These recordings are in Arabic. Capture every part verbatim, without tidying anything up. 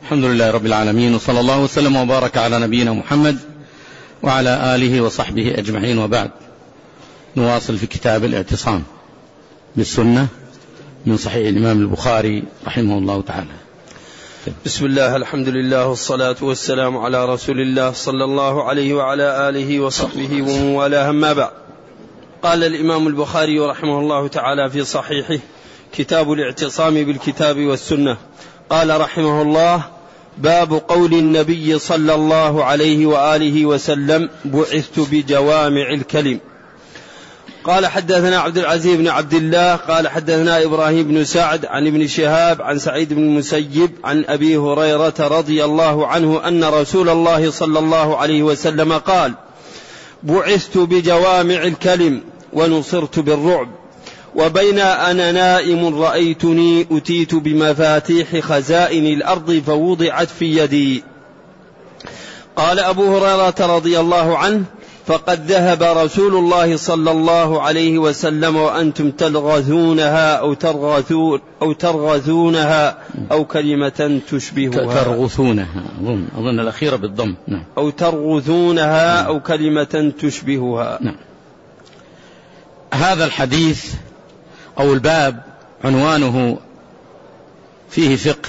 الحمد لله رب العالمين، وصلى الله وسلم وبارك على نبينا محمد وعلى آله وصحبه أجمعين، وبعد. نواصل في كتاب الاعتصام بالسنة من صحيح الإمام البخاري رحمه الله تعالى. بسم الله، الحمد لله، والصلاة والسلام على رسول الله صلى الله عليه وعلى آله وصحبه ومن والاه، أما بعد. قال الإمام البخاري رحمه الله تعالى في صحيحه: كتاب الاعتصام بالكتاب والسنة. قال رحمه الله: باب قول النبي صلى الله عليه وآله وسلم: بعثت بجوامع الكلم. قال: حدثنا عبد العزيز بن عبد الله قال حدثنا إبراهيم بن سعد عن ابن شهاب عن سعيد بن المسيب عن أبي هريرة رضي الله عنه أن رسول الله صلى الله عليه وسلم قال: بعثت بجوامع الكلم ونصرت بالرعب، وبين أنا نائم رأيتني أتيت بمفاتيح خزائن الأرض فوضعت في يدي. قال أبو هريرة رضي الله عنه: فقد ذهب رسول الله صلى الله عليه وسلم وأنتم تلغثونها أو ترغثون أو ترغثونها أو كلمة تشبهها. ترغثونها أظن, أظن الأخيرة بالضم. نعم. أو ترغثونها أو كلمة تشبهها. نعم. هذا الحديث أو الباب عنوانه فيه فقه،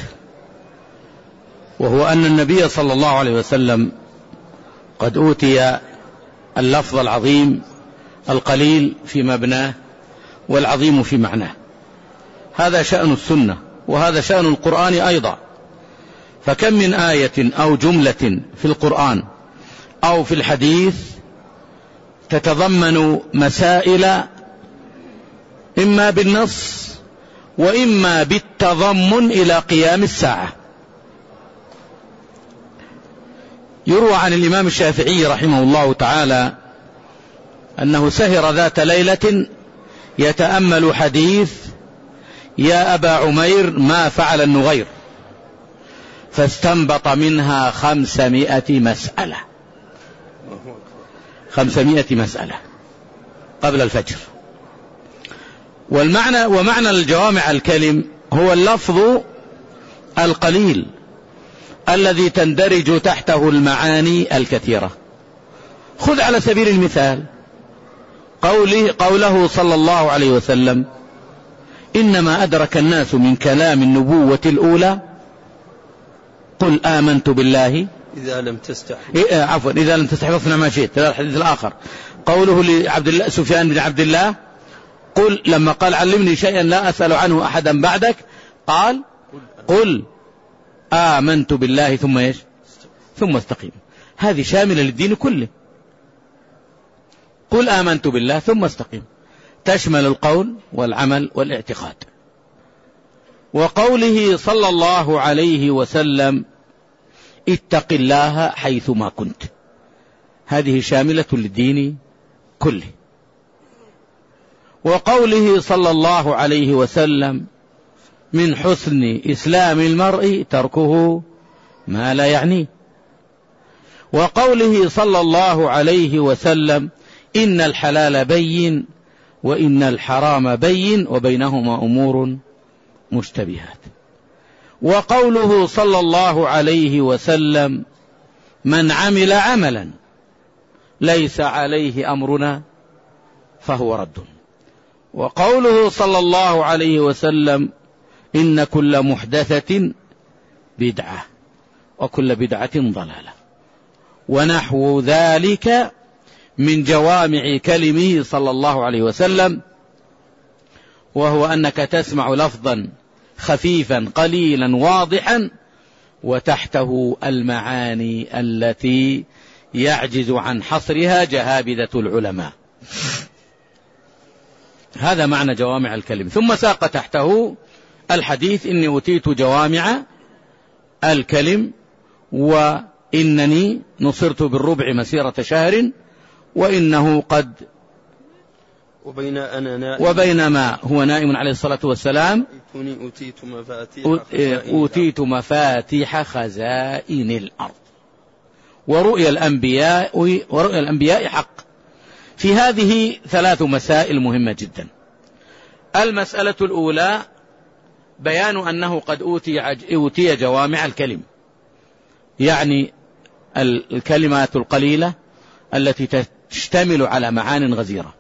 وهو أن النبي صلى الله عليه وسلم قد أوتي اللفظ العظيم القليل في مبناه والعظيم في معناه. هذا شأن السنة، وهذا شأن القرآن أيضا. فكم من آية أو جملة في القرآن أو في الحديث تتضمن مسائل إما بالنص وإما بالتضمن إلى قيام الساعة. يروى عن الإمام الشافعي رحمه الله تعالى أنه سهر ذات ليلة يتأمل حديث: يا أبا عمير ما فعل النغير، فاستنبط منها خمسمائة مسألة خمسمائة مسألة قبل الفجر. والمعنى ومعنى الجوامع الكلم هو اللفظ القليل الذي تندرج تحته المعاني الكثيرة. خذ على سبيل المثال قوله, قوله صلى الله عليه وسلم: إنما أدرك الناس من كلام النبوة الأولى قل آمنت بالله إذا لم تستحي إيه عفوا إذا لم تستحي فاصنع ما شئت. هذا الحديث الآخر. قوله لعبد الله سفيان بن عبد الله: قل لما قال علمني شيئا لا أسأل عنه أحدا بعدك، قال قل آمنت بالله ثم إيش ثم استقيم. هذه شاملة للدين كله. قل آمنت بالله ثم استقيم تشمل القول والعمل والاعتقاد. وقوله صلى الله عليه وسلم: اتق الله حيثما كنت، هذه شاملة للدين كله. وقوله صلى الله عليه وسلم: من حسن إسلام المرء تركه ما لا يعنيه. وقوله صلى الله عليه وسلم: إن الحلال بين وإن الحرام بين وبينهما أمور مشتبهات. وقوله صلى الله عليه وسلم: من عمل عملا ليس عليه أمرنا فهو رد. وقوله صلى الله عليه وسلم: إن كل محدثة بدعة وكل بدعة ضلالة. ونحو ذلك من جوامع كلمه صلى الله عليه وسلم، وهو أنك تسمع لفظا خفيفا قليلا واضحا وتحته المعاني التي يعجز عن حصرها جهابذة العلماء. هذا معنى جوامع الكلم. ثم ساق تحته الحديث: إني أتيت جوامع الكلم وإنني نصرت بالربع مسيرة شهر وإنه قد وبين أنا نائم وبينما هو نائم عليه الصلاة والسلام أتيت مفاتيح أتيت مفاتيح خزائن الأرض. ورؤيا الأنبياء ورؤيا الأنبياء حق. في هذه ثلاث مسائل مهمة جدا. المسألة الأولى بيان أنه قد أوتي, أوتي جوامع الكلم، يعني الكلمات القليلة التي تشتمل على معان غزيرة،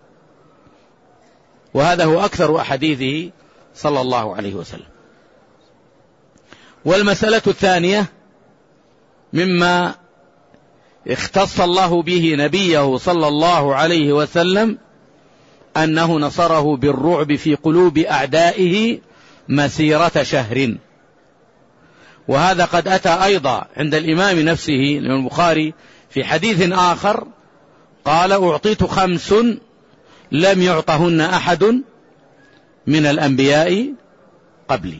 وهذا هو أكثر أحاديثه صلى الله عليه وسلم. والمسألة الثانية مما اختص الله به نبيه صلى الله عليه وسلم أنه نصره بالرعب في قلوب أعدائه مسيرة شهر، وهذا قد أتى أيضا عند الإمام نفسه البخاري في حديث آخر قال: أعطيت خمس لم يعطهن أحد من الأنبياء قبلي،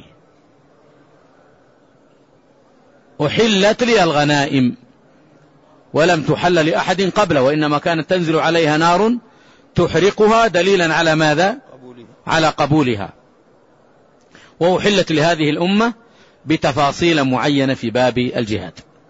أحلت لي الغنائم ولم تحل لأحد قبله، وإنما كانت تنزل عليها نار تحرقها دليلا على ماذا؟ على قبولها. وأحلت لهذه الأمة بتفاصيل معينة في باب الجهاد.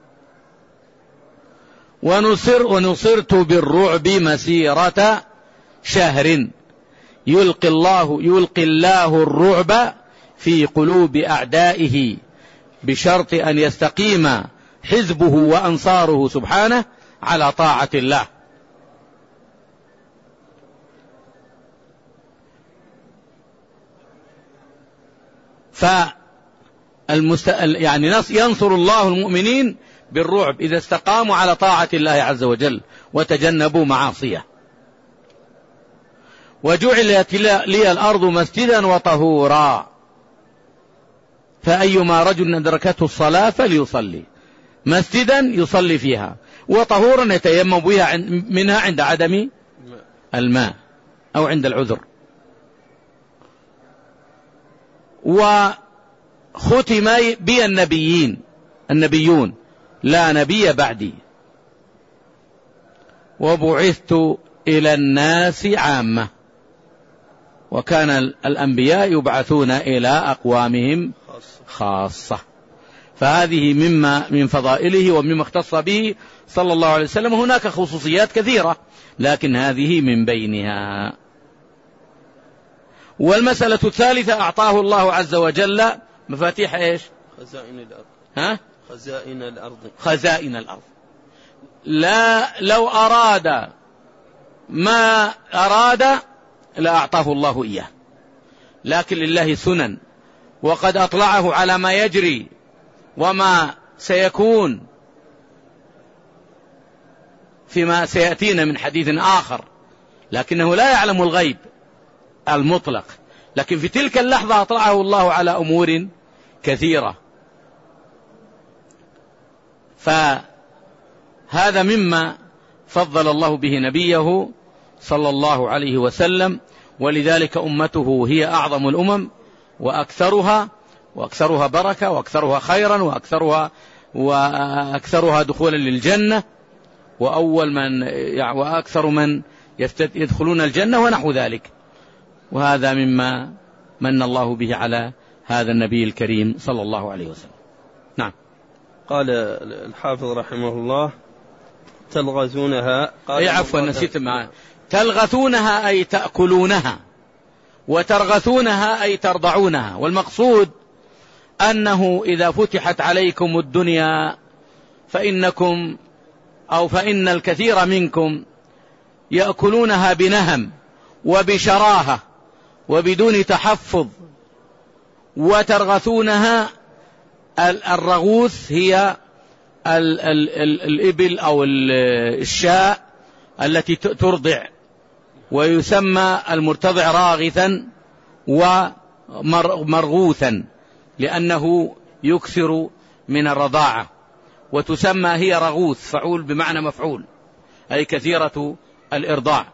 ونصر ونصرت بالرعب مسيرة شهر، يلقي الله يلقي الله الرعب في قلوب أعدائه بشرط أن يستقيم حزبه وأنصاره سبحانه على طاعة الله. فالمست... يعني ينصر الله المؤمنين بالرعب إذا استقاموا على طاعة الله عز وجل وتجنبوا معاصيه. وجعلت لي الأرض مسجدا وطهورا، فأيما رجل أدركته الصلاة فليصلي، مسجدا يصلي فيها، وطهورا يتيمم بها منها عند عدم الماء أو عند العذر. وختم بي النبيين النبيون لا نبي بعدي، وبعثت إلى الناس عامة، وكان الأنبياء يبعثون إلى أقوامهم خاصة. فهذه مما من فضائله ومما اختص به صلى الله عليه وسلم. هناك خصوصيات كثيرة لكن هذه من بينها. والمسألة الثالثة أعطاه الله عز وجل مفاتيح إيش؟ خزائن الأرض. ها؟ خزائن الأرض. خزائن الأرض. لا لو أراد ما أراد لأعطاه الله إياه، لكن لله سنن، وقد أطلعه على ما يجري وما سيكون فيما سيأتينا من حديث آخر، لكنه لا يعلم الغيب المطلق، لكن في تلك اللحظة أطلعه الله على أمور كثيرة. فهذا مما فضل الله به نبيه صلى الله عليه وسلم، ولذلك أمته هي أعظم الأمم وأكثرها وأكثرها بركة وأكثرها خيرا وأكثرها وأكثرها دخولا للجنة، وأول من وأكثر من يدخلون الجنة ونحو ذلك. وهذا مما من الله به على هذا النبي الكريم صلى الله عليه وسلم. نعم. قال الحافظ رحمه الله: تلغزونها. أي عفوا نسيت معه. تلغثونها أي تأكلونها، وترغثونها أي ترضعونها. والمقصود أنه إذا فتحت عليكم الدنيا فإنكم أو فإن الكثير منكم يأكلونها بنهم وبشراهة وبدون تحفظ، وترغثونها. الرغوث هي ال ال ال الإبل أو الشاء التي ترضع، ويسمى المرتضع راغثا ومرغوثا لأنه يكثر من الرضاعة، وتسمى هي رغوث فعول بمعنى مفعول أي كثيرة الإرضاع.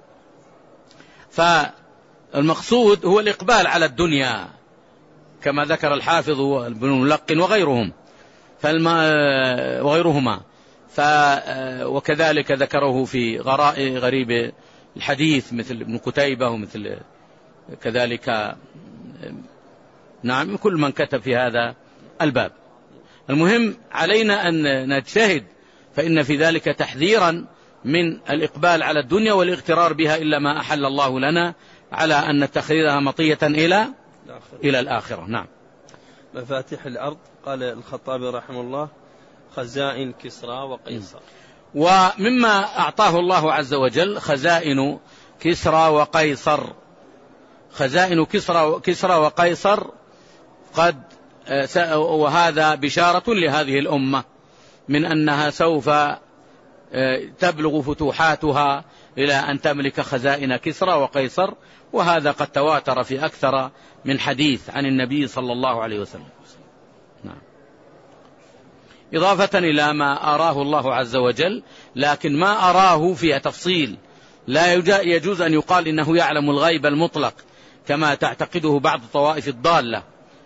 فالمقصود هو الإقبال على الدنيا كما ذكر الحافظ وابن ملقن وغيرهم وغيرهما. وكذلك ذكره في غريب الحديث مثل ابن قتيبة ومثل كذلك نعم كل من كتب في هذا الباب. المهم علينا أن نجتهد، فإن في ذلك تحذيرا من الإقبال على الدنيا والاغترار بها إلا ما أحل الله لنا، على أن نتخذها مطية إلى إلى الآخرة. نعم. مفاتيح الأرض. قال الخطابي رحمه الله: خزائن كسرى وقيصر. ومما أعطاه الله عز وجل خزائن كسرى وقيصر. خزائن كسرى, كسرى وقيصر قد وهذا بشارة لهذه الأمة من أنها سوف تبلغ فتوحاتها إلى أن تملك خزائن كسرى وقيصر، وهذا قد تواتر في أكثر من حديث عن النبي صلى الله عليه وسلم. نعم. إضافة إلى ما أراه الله عز وجل، لكن ما أراه فيها تفصيل، لا يجوز أن يقال إنه يعلم الغيب المطلق كما تعتقده بعض الطوائف الضالة.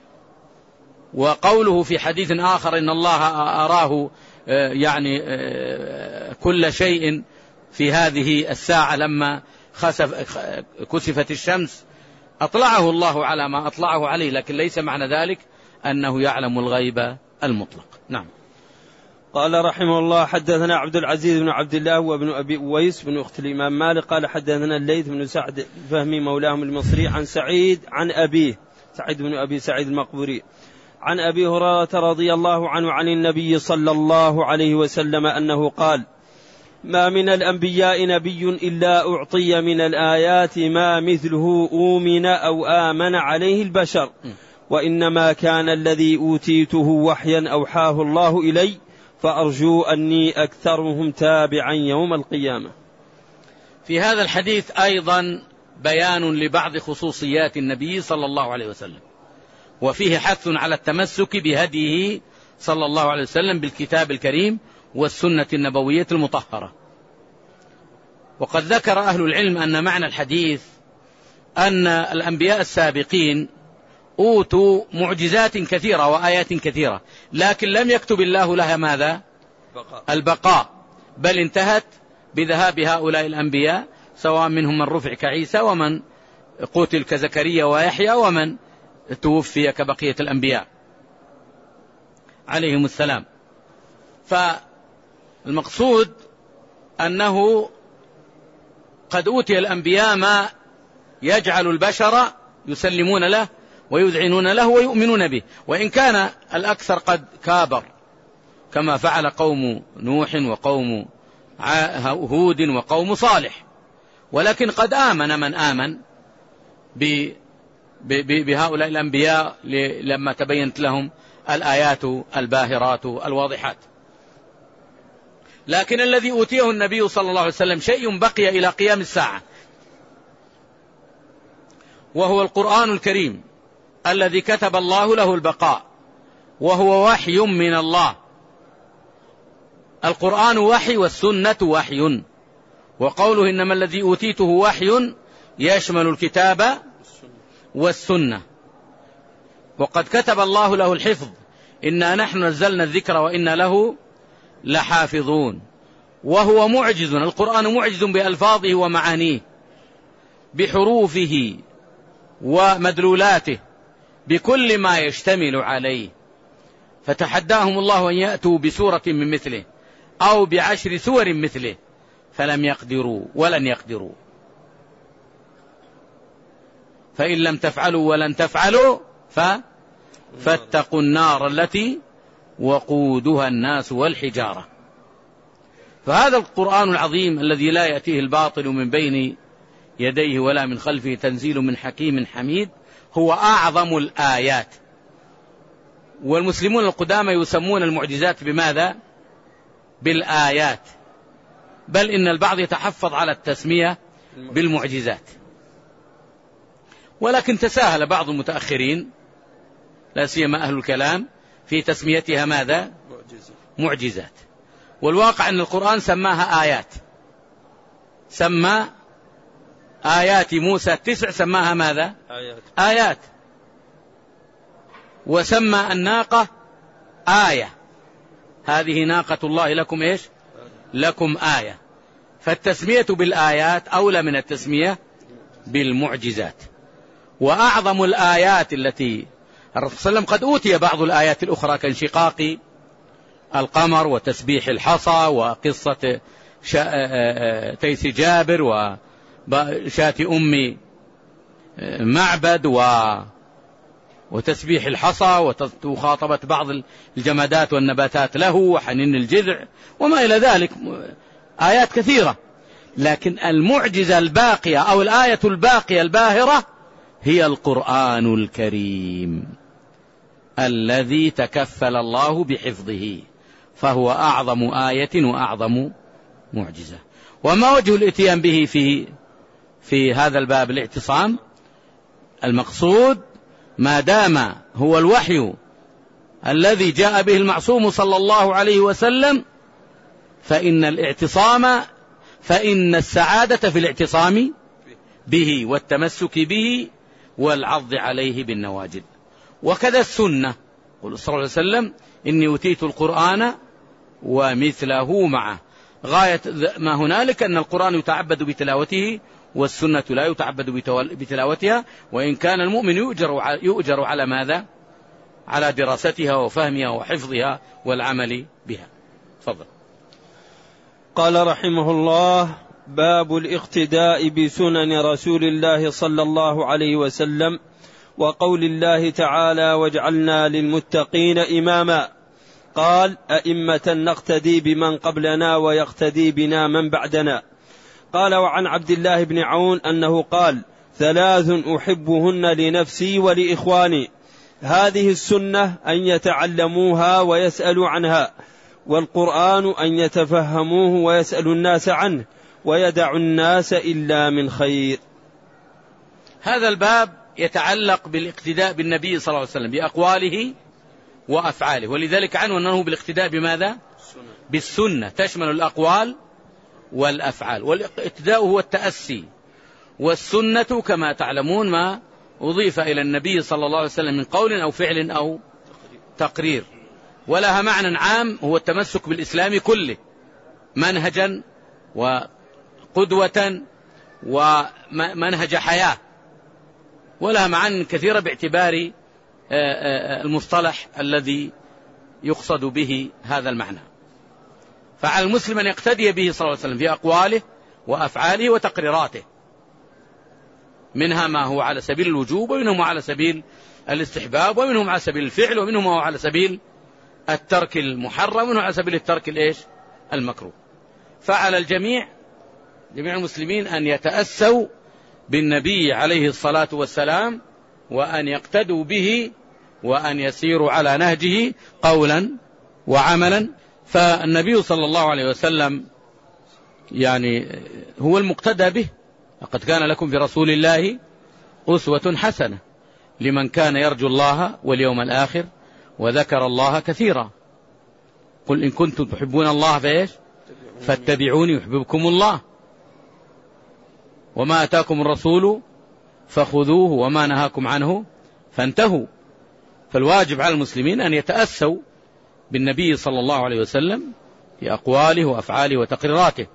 وقوله في حديث آخر إن الله أراه يعني كل شيء في هذه الساعة لما خسف كسفت الشمس، أطلعه الله على ما أطلعه عليه، لكن ليس معنى ذلك أنه يعلم الغيب المطلق. نعم. قال رحمه الله: حدثنا عبد العزيز بن عبد الله وابن أبي أويس بن أخت الإمام مالك قال حدثنا الليث بن سعد فهمي مولاهم المصري عن سعيد عن أبيه سعيد بن أبي سعيد المقبوري عن أبي هريرة رضي الله عنه عن النبي صلى الله عليه وسلم أنه قال: ما من الأنبياء نبي إلا أعطي من الآيات ما مثله أؤمن أو آمن عليه البشر، وإنما كان الذي أوتيته وحيا أوحاه الله إلي، فأرجو أني أكثرهم تابعا يوم القيامة. في هذا الحديث أيضا بيان لبعض خصوصيات النبي صلى الله عليه وسلم، وفيه حث على التمسك بهديه صلى الله عليه وسلم بالكتاب الكريم والسنة النبوية المطهرة. وقد ذكر أهل العلم أن معنى الحديث أن الأنبياء السابقين أوتوا معجزات كثيرة وآيات كثيرة، لكن لم يكتب الله لها ماذا؟ بقاء. البقاء، بل انتهت بذهاب هؤلاء الأنبياء، سواء منهم من رفع كعيسى ومن قتل كزكريا ويحيى ومن توفي كبقية الأنبياء عليهم السلام. فالمقصود أنه قد أوتي الأنبياء ما يجعل البشر يسلمون له ويذعنون له ويؤمنون به، وإن كان الأكثر قد كابر كما فعل قوم نوح وقوم هود وقوم صالح، ولكن قد آمن من آمن بهؤلاء الأنبياء لما تبينت لهم الآيات الباهرات الواضحات. لكن الذي أوتيه النبي صلى الله عليه وسلم شيء بقي إلى قيام الساعة، وهو القرآن الكريم الذي كتب الله له البقاء، وهو وحي من الله. القرآن وحي والسنة وحي، وقوله إنما الذي أوتيته وحي يشمل الكتاب والسنة، وقد كتب الله له الحفظ، إنا نحن نزلنا الذكر وإنا له لحافظون. وهو معجز، القرآن معجز بألفاظه ومعانيه، بحروفه ومدلولاته، بكل ما يشتمل عليه. فتحداهم الله أن يأتوا بسورة من مثله أو بعشر سور مثله، فلم يقدروا ولن يقدروا. فإن لم تفعلوا ولن تفعلوا ف... فاتقوا النار التي وقودها الناس والحجارة. فهذا القرآن العظيم الذي لا يأتيه الباطل من بين يديه ولا من خلفه، تنزيل من حكيم حميد، هو أعظم الآيات. والمسلمون القدامى يسمون المعجزات بماذا؟ بالآيات، بل إن البعض يتحفظ على التسمية بالمعجزات، ولكن تساهل بعض المتأخرين لا سيما أهل الكلام في تسميتها ماذا؟ معجزات. والواقع أن القرآن سماها آيات، سمى آيات موسى التسع سماها ماذا؟ آيات, آيات. وسمى الناقة آية، هذه ناقة الله لكم إيش؟ لكم آية. فالتسمية بالآيات أولى من التسمية بالمعجزات. وأعظم الآيات التي الرسول صلى الله عليه وسلم قد أوتي بعض الآيات الأخرى كانشقاق القمر وتسبيح الحصى وقصة تيس جابر وشاة أم معبد وتسبيح الحصى ومخاطبة بعض الجمادات والنباتات له وحنين الجذع وما إلى ذلك، آيات كثيرة. لكن المعجزة الباقية أو الآية الباقية الباهرة هي القرآن الكريم الذي تكفل الله بحفظه، فهو أعظم آية وأعظم معجزة. وما وجه الاتيان به في في هذا الباب؟ الاعتصام. المقصود ما دام هو الوحي الذي جاء به المعصوم صلى الله عليه وسلم فإن الاعتصام فإن السعادة في الاعتصام به والتمسك به والعض عليه بالنواجذ. وكذا السنة، قل صلى الله عليه وسلم إني أتيت القرآن ومثله معه. غاية ما هنالك أن القرآن يتعبد بتلاوته والسنة لا يتعبد بتلاوتها، وإن كان المؤمن يؤجر, يؤجر على ماذا؟ على دراستها وفهمها وحفظها والعمل بها. تفضل. قال رحمه الله: باب الاقتداء بسنن رسول الله صلى الله عليه وسلم، وقول الله تعالى: وجعلنا للمتقين إماما. قال: أئمة نقتدي بمن قبلنا ويقتدي بنا من بعدنا. قال: وعن عبد الله بن عون أنه قال: ثلاث أحبهن لنفسي ولإخواني، هذه السنة أن يتعلموها ويسألوا عنها، والقرآن أن يتفهموه ويسألوا الناس عنه، ويدع الناس إلا من خير. هذا الباب يتعلق بالاقتداء بالنبي صلى الله عليه وسلم بأقواله وأفعاله، ولذلك عنه أنه بالاقتداء بماذا؟ بالسنة، تشمل الأقوال والأفعال. والاقتداء هو التأسي، والسنة كما تعلمون ما أضيف إلى النبي صلى الله عليه وسلم من قول أو فعل أو تقرير، ولها معنى عام هو التمسك بالإسلام كله منهجا وقدوة ومنهج حياة، ولها معاني كثيرة باعتبار المصطلح الذي يقصد به هذا المعنى. فعلى المسلم أن يقتدي به صلى الله عليه وسلم في أقواله وأفعاله وتقريراته، منها ما هو على سبيل الوجوب، ومنهم على سبيل الاستحباب، ومنهم على سبيل الفعل، ومنهم على سبيل الترك المحرم، ومنهم على سبيل الترك الإيش؟ المكروه. فعلى الجميع جميع المسلمين أن يتأسوا بالنبي عليه الصلاة والسلام، وأن يقتدوا به، وأن يسيروا على نهجه قولا وعملا. فالنبي صلى الله عليه وسلم يعني هو المقتدى به. لقد كان لكم في رسول الله أسوة حسنة لمن كان يرجو الله واليوم الآخر وذكر الله كثيرا. قل إن كنتم تحبون الله فإيش؟ فاتبعوني يحببكم الله. وما أتاكم الرسول فخذوه وما نهاكم عنه فانتهوا. فالواجب على المسلمين أن يتأسوا بالنبي صلى الله عليه وسلم في أقواله وأفعاله وتقريراته.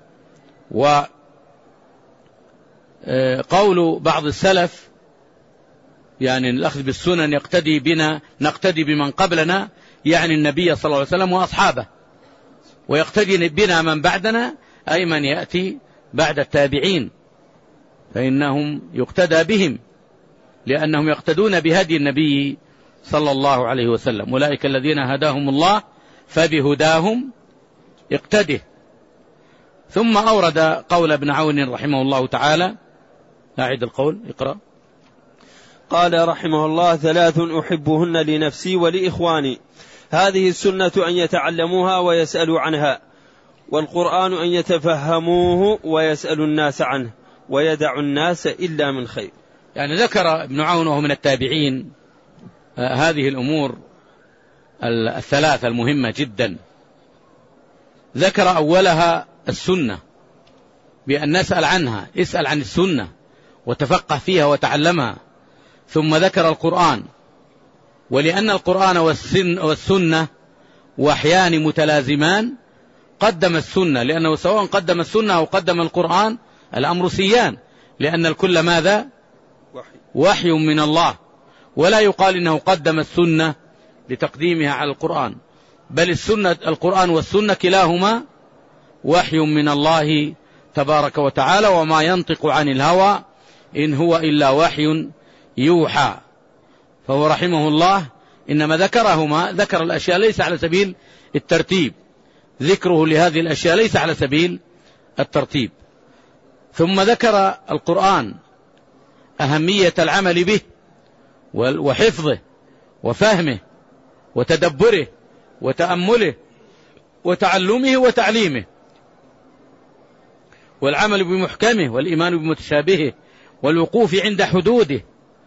وقول بعض السلف يعني الأخذ بالسنن يقتدي بنا نقتدي بمن قبلنا، يعني النبي صلى الله عليه وسلم وأصحابه، ويقتدي بنا من بعدنا أي من يأتي بعد التابعين، فإنهم يقتدى بهم لأنهم يقتدون بهدي النبي صلى الله عليه وسلم. أولئك الذين هداهم الله فبهداهم اقتده. ثم أورد قول ابن عون رحمه الله تعالى. أعد القول، اقرأ. قال رحمه الله: ثلاث أحبهن لنفسي ولإخواني، هذه السنة أن يتعلموها ويسألوا عنها، والقرآن أن يتفهموه ويسألوا الناس عنه، ويدع الناس إلا من خير. يعني ذكر ابن عون وهو من التابعين هذه الأمور الثلاثة المهمة جدا. ذكر أولها السنة بأن نسأل عنها، اسأل عن السنة وتفقه فيها وتعلمها. ثم ذكر القرآن، ولأن القرآن والسنة وحيان متلازمان قدم السنة، لأنه سواء قدم السنة أو قدم القرآن الأمر سيان، لأن الكل ماذا؟ وحي من الله. ولا يقال إنه قدم السنة لتقديمها على القرآن، بل السنة القرآن والسنة كلاهما وحي من الله تبارك وتعالى، وما ينطق عن الهوى إن هو إلا وحي يوحى. فهو رحمه الله إنما ذكرهما ذكر الأشياء ليس على سبيل الترتيب، ذكره لهذه الأشياء ليس على سبيل الترتيب. ثم ذكر القرآن أهمية العمل به وحفظه وفهمه وتدبره وتأمله وتعلمه وتعليمه، والعمل بمحكمه والإيمان بمتشابهه والوقوف عند حدوده،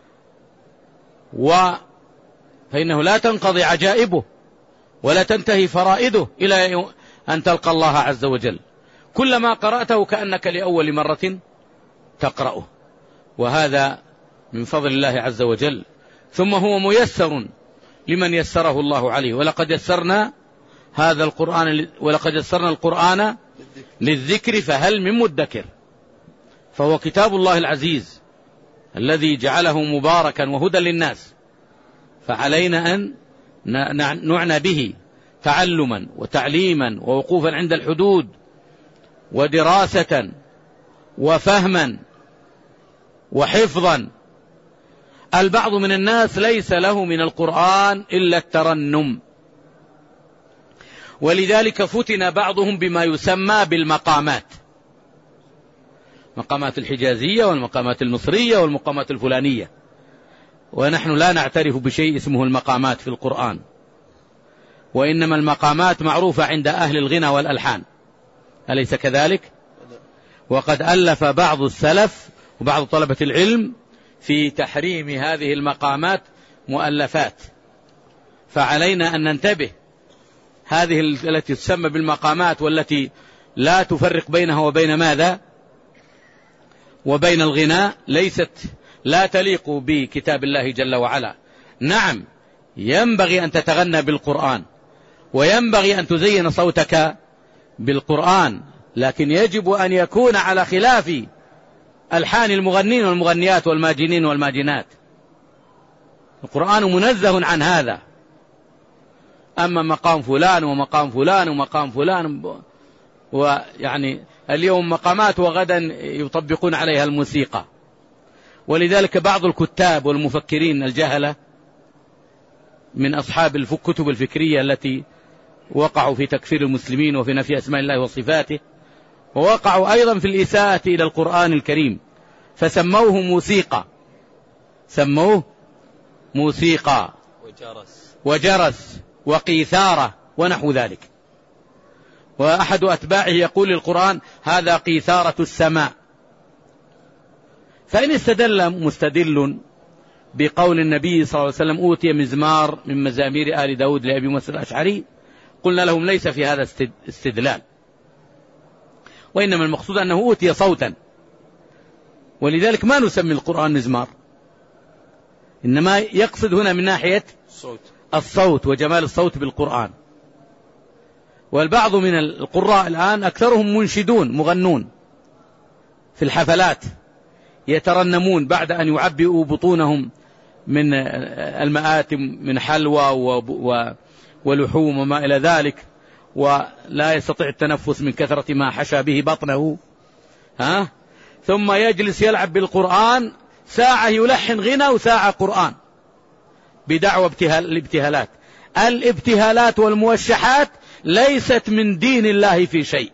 فإنه لا تنقضي عجائبه ولا تنتهي فرائده إلى أن تلقى الله عز وجل. كلما قرأته كأنك لأول مرة تقرأه، وهذا من فضل الله عز وجل. ثم هو ميسر لمن يسره الله عليه، ولقد يسرنا هذا القرآن ولقد يسرنا القرآن للذكر فهل من مدكر. فهو كتاب الله العزيز الذي جعله مباركا وهدى للناس، فعلينا أن نعنى به تعلما وتعليما ووقوفا عند الحدود ودراسة وفهما وحفظا. البعض من الناس ليس له من القرآن إلا الترنم، ولذلك فتن بعضهم بما يسمى بالمقامات، مقامات الحجازية والمقامات المصرية والمقامات الفلانية، ونحن لا نعترف بشيء اسمه المقامات في القرآن، وإنما المقامات معروفة عند أهل الغنى والألحان، أليس كذلك؟ وقد ألف بعض السلف وبعض طلبة العلم في تحريم هذه المقامات مؤلفات، فعلينا أن ننتبه. هذه التي تسمى بالمقامات والتي لا تفرق بينها وبين ماذا؟ وبين الغناء، ليست لا تليق بكتاب الله جل وعلا. نعم، ينبغي أن تتغنى بالقرآن وينبغي أن تزين صوتك بالقرآن، لكن يجب أن يكون على خلاف ألحان المغنين والمغنيات والماجنين والماجنات. القرآن منزه عن هذا. أما مقام فلان ومقام فلان ومقام فلان، ويعني اليوم مقامات وغدا يطبقون عليها الموسيقى. ولذلك بعض الكتاب والمفكرين الجهلة من أصحاب الكتب الفكرية التي وقعوا في تكفير المسلمين وفي نفي أسماء الله وصفاته، ووقعوا أيضا في الإساءة إلى القرآن الكريم، فسموه موسيقى، سموه موسيقى وجرس, وجرس وقيثارة ونحو ذلك. وأحد أتباعه يقول للقرآن هذا قيثارة السماء. فإن استدل مستدل بقول النبي صلى الله عليه وسلم أوتي مزمار من مزامير آل داود لأبي موسى الأشعري، قلنا لهم ليس في هذا استدلال، وإنما المقصود أنه أوتي صوتا، ولذلك ما نسمي القرآن مزمار، إنما يقصد هنا من ناحية الصوت وجمال الصوت بالقرآن. والبعض من القراء الآن أكثرهم منشدون مغنون في الحفلات، يترنمون بعد أن يعبئوا بطونهم من المآتم من حلوى ولحوم وما إلى ذلك، ولا يستطيع التنفس من كثرة ما حشى به بطنه، ها؟ ثم يجلس يلعب بالقرآن ساعة يلحن غنى وساعة قرآن بدعوى ابتهال الابتهالات. الابتهالات والموشحات ليست من دين الله في شيء،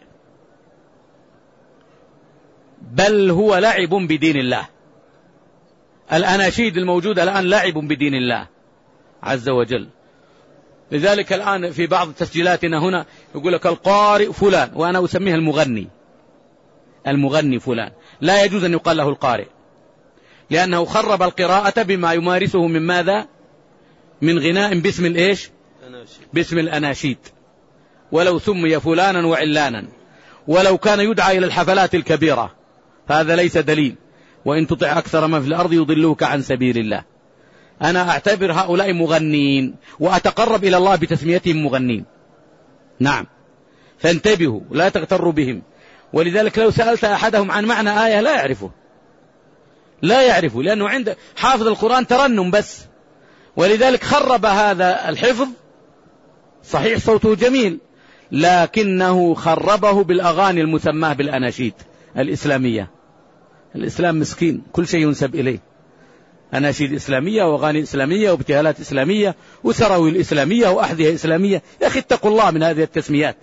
بل هو لعب بدين الله. الأناشيد الموجودة الآن لعب بدين الله عز وجل. لذلك الآن في بعض تسجيلاتنا هنا يقول لك القارئ فلان، وأنا أسميه المغني، المغني فلان، لا يجوز أن يقال له القارئ، لأنه خرب القراءة بما يمارسه من ماذا؟ من غناء باسم الإيش؟ باسم الأناشيد. ولو سمي فلانا وعلانا، ولو كان يدعى إلى الحفلات الكبيرة، فهذا ليس دليل. وإن تطع أكثر من في الأرض يضلوك عن سبيل الله. أنا أعتبر هؤلاء مغنين وأتقرب إلى الله بتسميتهم مغنين. نعم، فانتبهوا لا تغتروا بهم. ولذلك لو سألت أحدهم عن معنى آية لا يعرفه، لا يعرفه، لأنه عند حافظ القرآن ترنم بس. ولذلك خرب هذا الحفظ. صحيح صوته جميل، لكنه خربه بالأغاني المسماة بالأناشيد الإسلامية. الإسلام مسكين، كل شيء ينسب إليه. أناشيد إسلامية وأغاني إسلامية وابتهالات إسلامية وسراويل إسلامية وأحذية إسلامية. يا أخي اتقوا الله من هذه التسميات.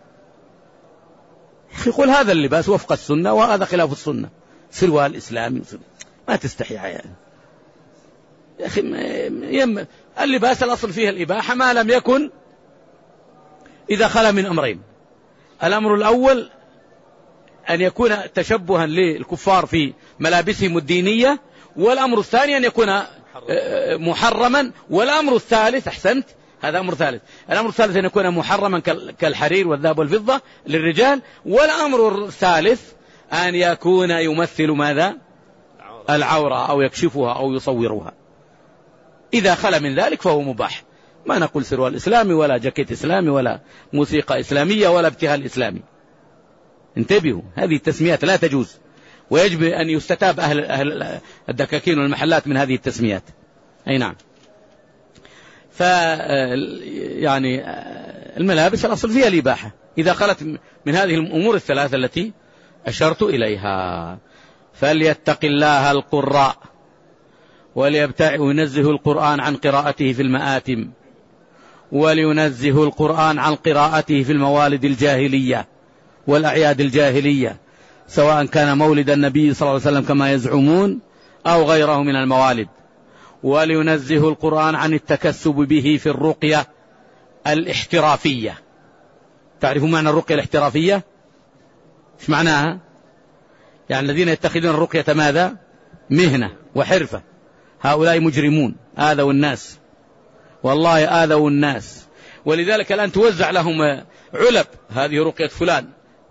يا أخي قل هذا اللباس وفق السنة وهذا خلاف السنة، سروال إسلامي، ما تستحي يعني. يا أخي يم اللباس الأصل فيه الإباحة ما لم يكن إذا خلا من أمرين. الأمر الأول أن يكون تشبها للكفار في ملابسهم الدينية، والأمر الثاني أن يكون محرما، والأمر الثالث أحسنت هذا أمر ثالث، الأمر الثالث أن يكون محرما كالحرير والذهب والفضة للرجال، والأمر الثالث أن يكون يمثل ماذا؟ العورة أو يكشفها أو يصورها. إذا خلا من ذلك فهو مباح. ما نقول سروال إسلامي ولا جاكيت إسلامي ولا موسيقى إسلامية ولا ابتهال إسلامي. انتبهوا، هذه التسميات لا تجوز، ويجب أن يستتاب أهل, أهل الدكاكين والمحلات من هذه التسميات. أي نعم. ف يعني الملابس الأصل فيها الإباحة إذا خلت من هذه الأمور الثلاثة التي أشرت إليها. فليتق الله القراء وليبتعد وينزه القرآن عن قراءته في المآتم، ولينزه القرآن عن قراءته في الموالد الجاهلية والأعياد الجاهلية، سواء كان مولد النبي صلى الله عليه وسلم كما يزعمون أو غيره من الموالد. ولينزه القرآن عن التكسب به في الرقية الاحترافية. تعرفوا معنى الرقية الاحترافية؟ ايش معناها؟ يعني الذين يتخذون الرقية ماذا؟ مهنة وحرفة. هؤلاء مجرمون، آذوا الناس، والله آذوا الناس. ولذلك الآن توزع لهم علب، هذه رقية فلان،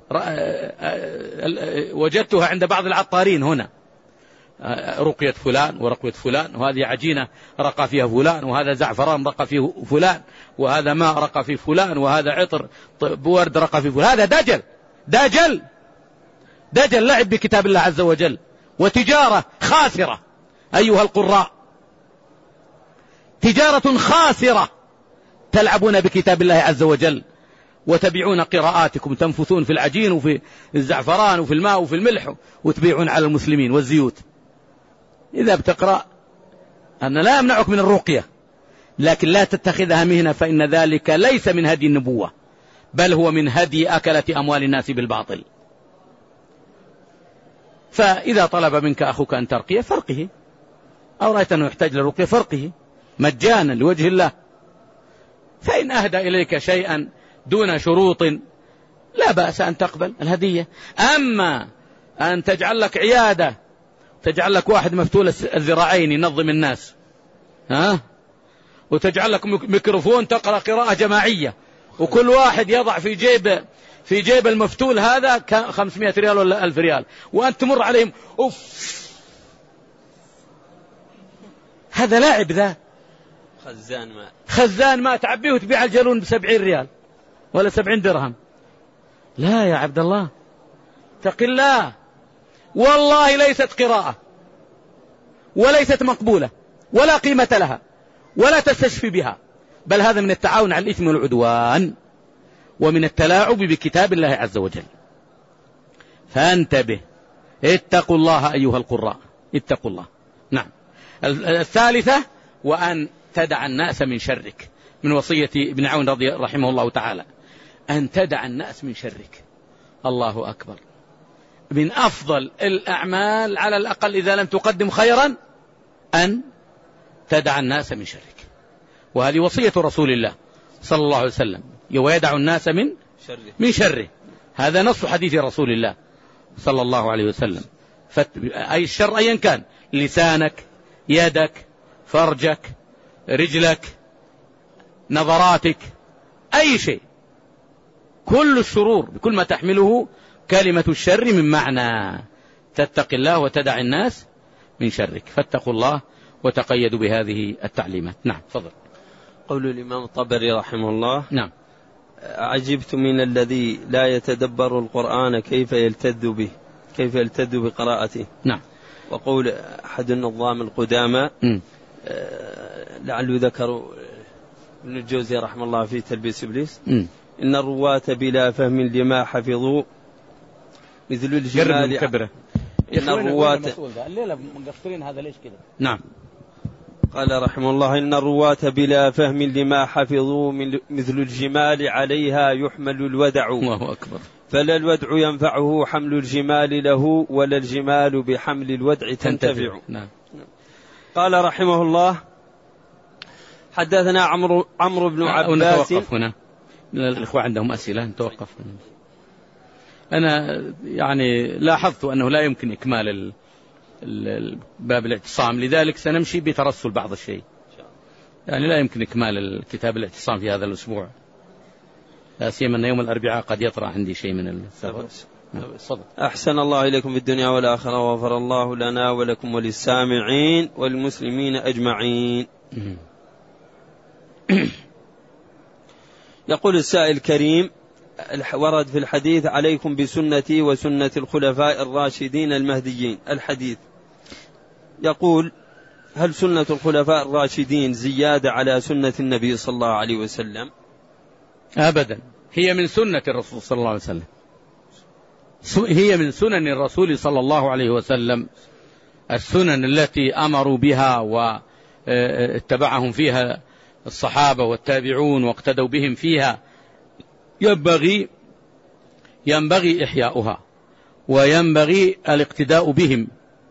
وجدتها عند بعض العطارين هنا، رقية فلان ورقية فلان، وهذه عجينة رقى فيها فلان، وهذا زعفران رقى فيه فلان، وهذا ماء رقى فيه فلان، وهذا عطر بورد رقى فيه فلان. هذا دجل دجل دجل لعب بكتاب الله عز وجل، وتجارة خاسرة أيها القراء، تجارة خاسرة، تلعبون بكتاب الله عز وجل وتبيعون قراءاتكم، تنفثون في العجين وفي الزعفران وفي الماء وفي الملح وتبيعون على المسلمين والزيوت. إذا بتقرأ أنا لا أمنعك من الرقية، لكن لا تتخذها مهنة، فإن ذلك ليس من هدي النبوة، بل هو من هدي أكلة أموال الناس بالباطل. فإذا طلب منك أخوك أن ترقيه فرقه، أو رأيت أنه يحتاج للرقية فرقه مجانا لوجه الله. فإن أهدى إليك شيئا دون شروط لا بأس أن تقبل الهدية. أما أن تجعل لك عيادة، تجعل لك واحد مفتول الذراعين ينظم الناس، ها، وتجعل لك ميكروفون تقرأ قراءة جماعية، وكل واحد يضع في جيب في جيب المفتول هذا خمسمائة ريال ولا ألف ريال، وأنت تمر عليهم أوف، هذا لاعب ذا، خزان ماء خزان ماء تعبيه وتبيع الجالون بسبعين ريال ولا سبعين درهم. لا يا عبد الله، اتق الله، والله ليست قراءة وليست مقبولة ولا قيمة لها ولا تستشفي بها، بل هذا من التعاون على الإثم والعدوان ومن التلاعب بكتاب الله عز وجل. فانتبه، اتقوا الله أيها القراء، اتقوا الله. نعم. الثالثة وأن تدع الناس من شرك، من وصية ابن عون رضي رحمه الله تعالى، أن تدع الناس من شرك. الله أكبر، من أفضل الأعمال على الأقل إذا لم تقدم خيرا أن تدع الناس من شرك، وهذه وصية رسول الله صلى الله عليه وسلم، ويدع الناس من شره. من شره، هذا نص حديث رسول الله صلى الله عليه وسلم. أي الشر أيا كان، لسانك، يدك، فرجك، رجلك، نظراتك، أي شيء، كل الشرور بكل ما تحمله كلمة الشر من معنى، تتقي الله وتدع الناس من شرك. فاتقوا الله وتقيدوا بهذه التعليمات. نعم فضل. قول الإمام الطبري رحمه الله: نعم، عجبت من الذي لا يتدبر القرآن كيف يلتذ به، كيف يلتذ بقراءته. نعم. وقول أحد النظام القدامى لعله ذكروا ابن الجوزي رحمه الله في تلبيس إبليس: م. إن الرواة بلا فهم لما حفظوا مثل الجمال. إن الرواة الليلة مقصرين هذا ليش كده؟ نعم. قال رحمه الله: إن الرواة بلا فهم لما حفظوا مثل الجمال عليها يحمل الودع. الله أكبر. فلا الودع ينفعه حمل الجمال له، ولا الجمال بحمل الودع تنتفع. نعم. قال رحمه الله: حدثنا عمرو عمرو بن عباس. نتوقف هنا، الإخوة عندهم أسئلة، نتوقف. أنا يعني لاحظت أنه لا يمكن إكمال باب الاعتصام، لذلك سنمشي بترسل بعض الشيء، يعني لا يمكن إكمال الكتاب الاعتصام في هذا الأسبوع، لا سيما أن يوم الأربعاء قد يطرأ عندي شيء من السفر. أحسن الله إليكم في الدنيا والآخرة، وغفر الله لنا ولكم وللسامعين والمسلمين أجمعين. يقول السائل الكريم: ورد في الحديث: عليكم بسنتي وسنة الخلفاء الراشدين المهديين. الحديث يقول: هل سنة الخلفاء الراشدين زيادة على سنة النبي صلى الله عليه وسلم؟ أبدا، هي من سنة الرسول صلى الله عليه وسلم، هي من سنن الرسول صلى الله عليه وسلم، السنن التي أمروا بها واتبعهم فيها الصحابة والتابعون واقتدوا بهم فيها، ينبغي ينبغي إحياؤها وينبغي الاقتداء بهم،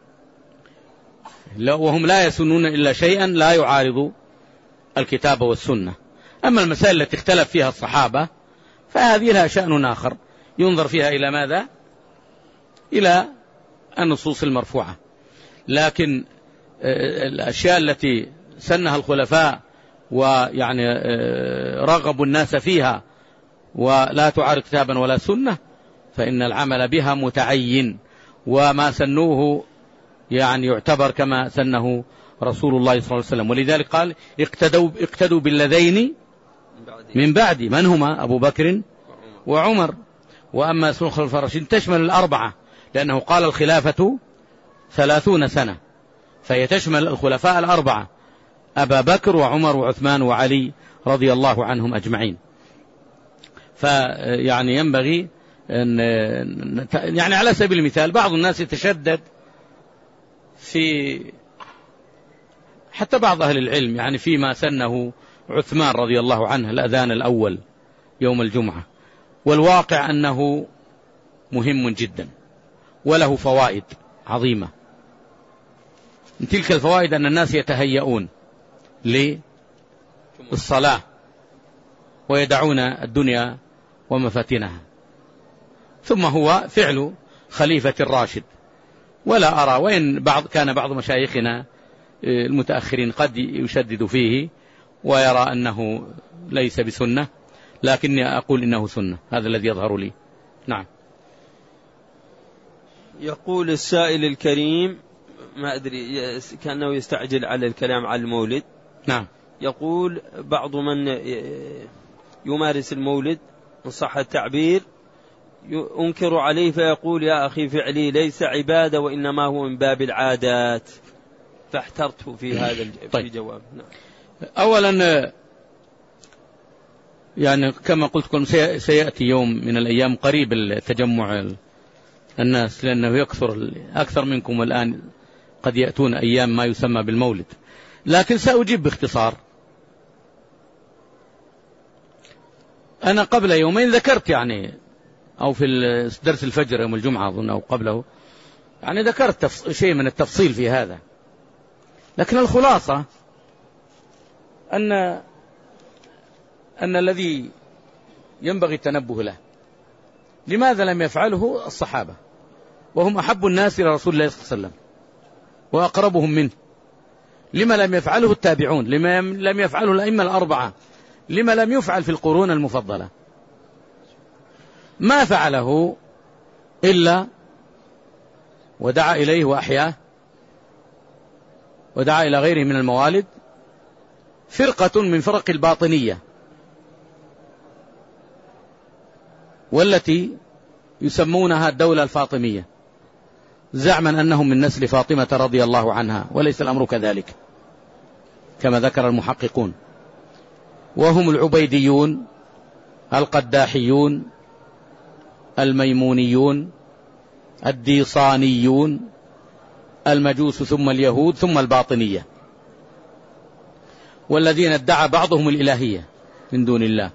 وهم لا يسنون إلا شيئا لا يعارض الكتاب والسنة. أما المسائل التي اختلف فيها الصحابة فهذه لها شأن آخر، ينظر فيها إلى ماذا؟ إلى النصوص المرفوعة. لكن الأشياء التي سنها الخلفاء ويعني رغبوا الناس فيها ولا تعارض كتابا ولا سنة، فإن العمل بها متعين، وما سنوه يعني يعتبر كما سنه رسول الله صلى الله عليه وسلم. ولذلك قال: اقتدوا, اقتدوا بالذين من بعد، من هما؟ أبو بكر وعمر. وأما سنة الخلفاء الراشدين تشمل الأربعة، لأنه قال الخلافة ثلاثون سنة، فهي تشمل الخلفاء الأربعة: أبا بكر وعمر وعثمان وعلي رضي الله عنهم أجمعين. فيعني ينبغي أن يعني على سبيل المثال بعض الناس يتشدد في، حتى بعض أهل العلم، يعني فيما سنه عثمان رضي الله عنه الأذان الأول يوم الجمعة، والواقع أنه مهم جدا وله فوائد عظيمة. من تلك الفوائد أن الناس يتهيئون للصلاة ويدعون الدنيا ومفاتنها، ثم هو فعل خليفة الراشد. ولا أرى، وإن بعض كان بعض مشايخنا المتأخرين قد يشدد فيه ويرى أنه ليس بسنة، لكني أقول إنه سنة، هذا الذي يظهر لي. نعم. يقول السائل الكريم، ما أدري كأنه يستعجل على الكلام على المولد. نعم. يقول: بعض من يمارس المولد إن صح التعبير أنكر عليه، فيقول: يا أخي فعلي ليس عبادة وإنما هو من باب العادات، فاحترت في هذا طيب. في جواب. نعم. أولا يعني كما قلت لكم سيأتي يوم من الأيام قريب التجمع الناس، لأنه يكثر أكثر منكم الآن، قد يأتون أيام ما يسمى بالمولد. لكن سأجيب باختصار. أنا قبل يومين ذكرت يعني، أو في درس الفجر يوم الجمعة أظن أو قبله، يعني ذكرت شيء من التفصيل في هذا. لكن الخلاصة أن أن الذي ينبغي التنبه له، لماذا لم يفعله الصحابة وهم أحب الناس إلى رسول الله صلى الله عليه وسلم وأقربهم منه؟ لما لم يفعله التابعون؟ لما لم يفعله الأئمة الأربعة؟ لما لم يفعل في القرون المفضلة؟ ما فعله إلا ودعا إليه وأحياه ودعا إلى غيره من الموالد فرقة من فرق الباطنية، والتي يسمونها الدولة الفاطمية، زعما أنهم من نسل فاطمة رضي الله عنها، وليس الأمر كذلك كما ذكر المحققون. وهم العبيديون، القداحيون، الميمونيون، الديصانيون، المجوس، ثم اليهود، ثم الباطنية. والذين ادعى بعضهم الإلهية من دون الله،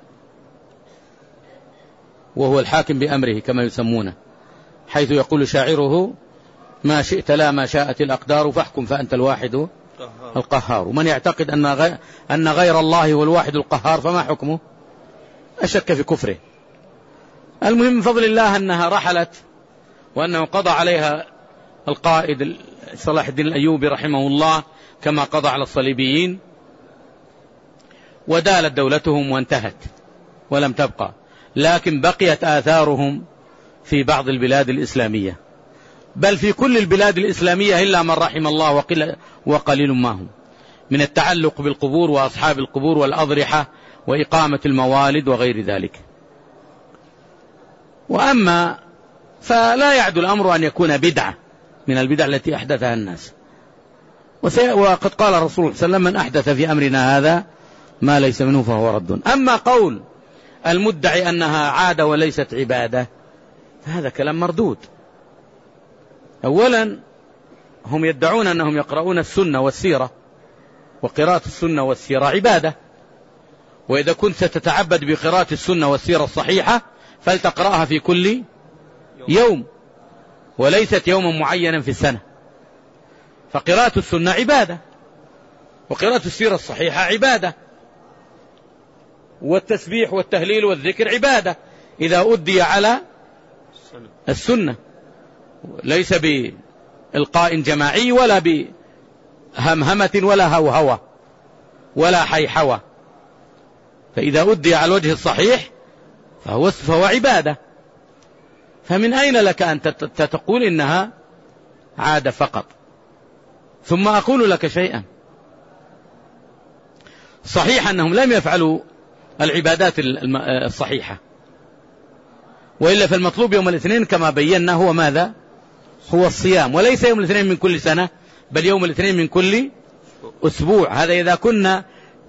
وهو الحاكم بأمره كما يسمونه، حيث يقول شاعره: ما شئت لا ما شاءت الأقدار فاحكم فأنت الواحد القهار. ومن يعتقد أن غير الله هو الواحد القهار فما حكمه؟ أشك في كفره. المهم من فضل الله أنها رحلت، وأنه قضى عليها القائد صلاح الدين الأيوبي رحمه الله كما قضى على الصليبيين، ودالت دولتهم وانتهت ولم تبقى، لكن بقيت آثارهم في بعض البلاد الإسلامية، بل في كل البلاد الإسلامية إلا من رحم الله وقليل ما هم، من التعلق بالقبور وأصحاب القبور والأضرحة وإقامة الموالد وغير ذلك. وأما فلا يعد الأمر أن يكون بدعة من البدع التي أحدثها الناس، وقد قال الرسول صلى الله عليه وسلم: من أحدث في أمرنا هذا ما ليس منه فهو رد. أما قول المدعي أنها عادة وليست عبادة فهذا كلام مردود. أولا هم يدعون أنهم يقرؤون السنة والسيرة، وقراءة السنة والسيرة عبادة، وإذا كنت ستتعبد بقراءة السنة والسيرة الصحيحة فلتقرأها في كل يوم وليست يوما معينا في السنة، فقراءة السنة عبادة، وقراءة السيرة الصحيحة عبادة، والتسبيح والتهليل والذكر عبادة إذا أدي على السنة، ليس بإلقاء جماعي ولا بهمهمة ولا هوهوة ولا حيحوة، فإذا أدي على الوجه الصحيح فهو, فهو عبادة. فمن أين لك أن تقول إنها عادة فقط؟ ثم أقول لك شيئا: صحيح أنهم لم يفعلوا العبادات الصحيحة، وإلا فالمطلوب يوم الاثنين كما بينا هو ماذا؟ هو الصيام، وليس يوم الاثنين من كل سنة بل يوم الاثنين من كل أسبوع. هذا إذا كنا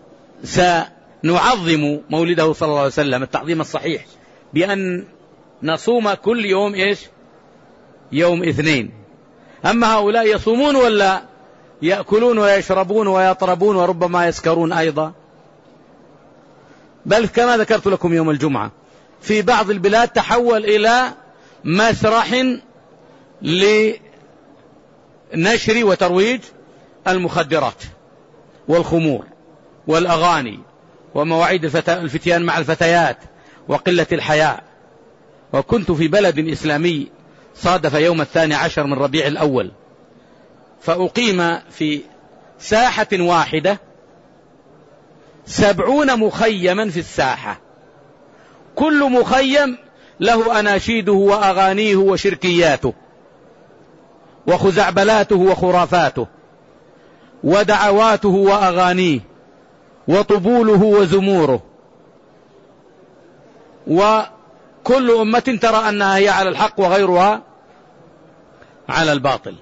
سنعظم مولده صلى الله عليه وسلم التعظيم الصحيح بأن نصوم كل يوم إيش؟ يوم اثنين. أما هؤلاء يصومون ولا يأكلون ويشربون ويطربون وربما يسكرون أيضا، بل كما ذكرت لكم يوم الجمعة في بعض البلاد تحول إلى مسرح لنشر وترويج المخدرات والخمور والأغاني ومواعيد الفتيان مع الفتيات وقلة الحياء. وكنت في بلد إسلامي صادف يوم الثاني عشر من ربيع الأول، فأقيم في ساحة واحدة سبعون مخيما في الساحة، كل مخيم له أناشيده وأغانيه وشركياته وخزعبلاته وخرافاته ودعواته وأغانيه وطبوله وزموره، وكل أمة ترى أنها هي على الحق وغيرها على الباطل.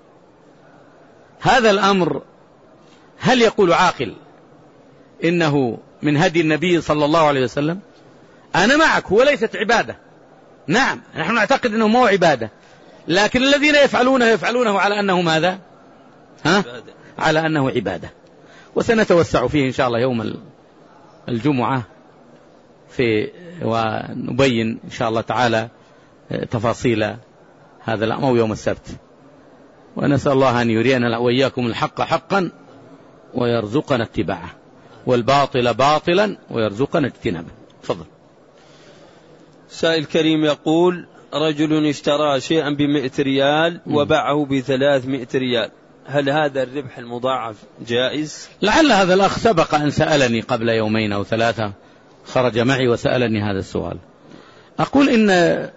هذا الأمر هل يقول عاقل إنه من هدي النبي صلى الله عليه وسلم؟ أنا معك، هو ليست عبادة، نعم نحن نعتقد أنه مو عبادة، لكن الذين يفعلونه يفعلونه على أنه ماذا؟ ها؟ على أنه عبادة. وسنتوسع فيه إن شاء الله يوم الجمعة في ونبين إن شاء الله تعالى تفاصيل هذا الأمر يوم السبت. ونسأل الله أن يرينا وإياكم الحق حقا ويرزقنا اتباعه، والباطل باطلا ويرزقنا اجتنابه. تفضل. سائل كريم يقول: رجل اشترى شيئا بمئة ريال وباعه بثلاثمائة ريال، هل هذا الربح المضاعف جائز؟ لعل هذا الأخ سبق أن سألني قبل يومين أو ثلاثة، خرج معي وسألني هذا السؤال. أقول إن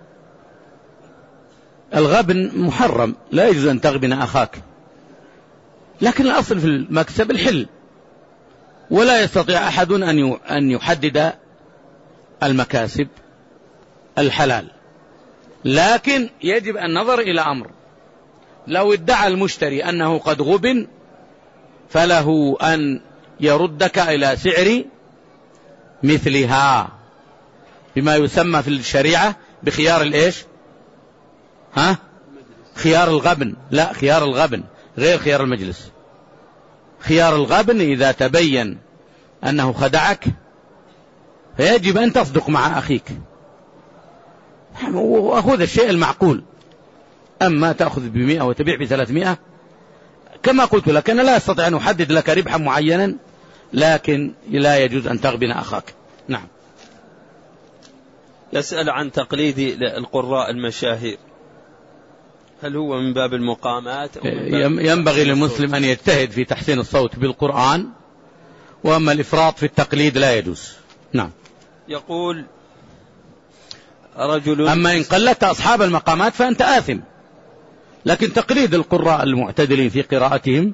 الغبن محرم، لا يجوز أن تغبن أخاك، لكن الأصل في المكسب الحل، ولا يستطيع أحد أن يحدد المكاسب الحلال، لكن يجب النظر إلى أمر: لو ادعى المشتري أنه قد غبن فله أن يردك إلى سعر مثلها بما يسمى في الشريعة بخيار الإيش؟ ها؟ خيار الغبن، لا خيار الغبن غير خيار المجلس. خيار الغبن إذا تبين أنه خدعك فيجب أن تصدق مع أخيك وأخذ الشيء المعقول. أما تأخذ بمئة وتبيع بثلاثمائة كما قلت لك أنا لا أستطيع أن أحدد لك ربحا معينا، لكن لا يجوز أن تغبن أخاك. نعم. يسأل عن تقليد القراء المشاهير، هل هو من باب المقامات أو من باب ينبغي للمسلم أن يجتهد في تحسين الصوت بالقرآن، وأما الإفراط في التقليد لا يجوز. نعم. يقول رجل أما إن قلدت أصحاب المقامات فأنت آثم، لكن تقليد القراء المعتدلين في قراءتهم،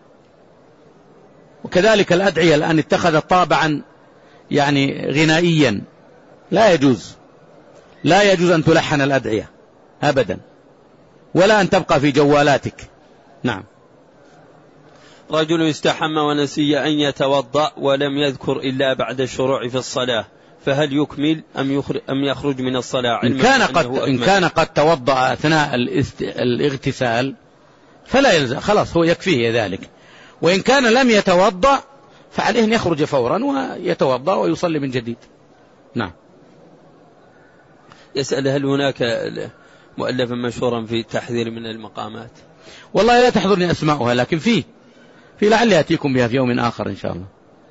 وكذلك الأدعية الآن اتخذت طابعا يعني غنائيا، لا يجوز لا يجوز أن تلحن الأدعية أبدا، ولا أن تبقى في جوالاتك. نعم. رجل استحم ونسي أن يتوضأ ولم يذكر إلا بعد الشروع في الصلاة، فهل يكمل أم يخرج, أم يخرج من الصلاة؟ إن كان قد, إن كان قد توضأ أثناء الاغتسال فلا يلزم، خلاص هو يكفيه ذلك. وإن كان لم يتوضأ فعليه أن يخرج فورا ويتوضأ ويصلي من جديد. نعم. يسأل هل هناك مؤلفا مشهورا في التحذير من المقامات؟ والله لا تحضرني أسماؤها، لكن فيه في لعلي أتيكم بها في يوم آخر إن شاء الله.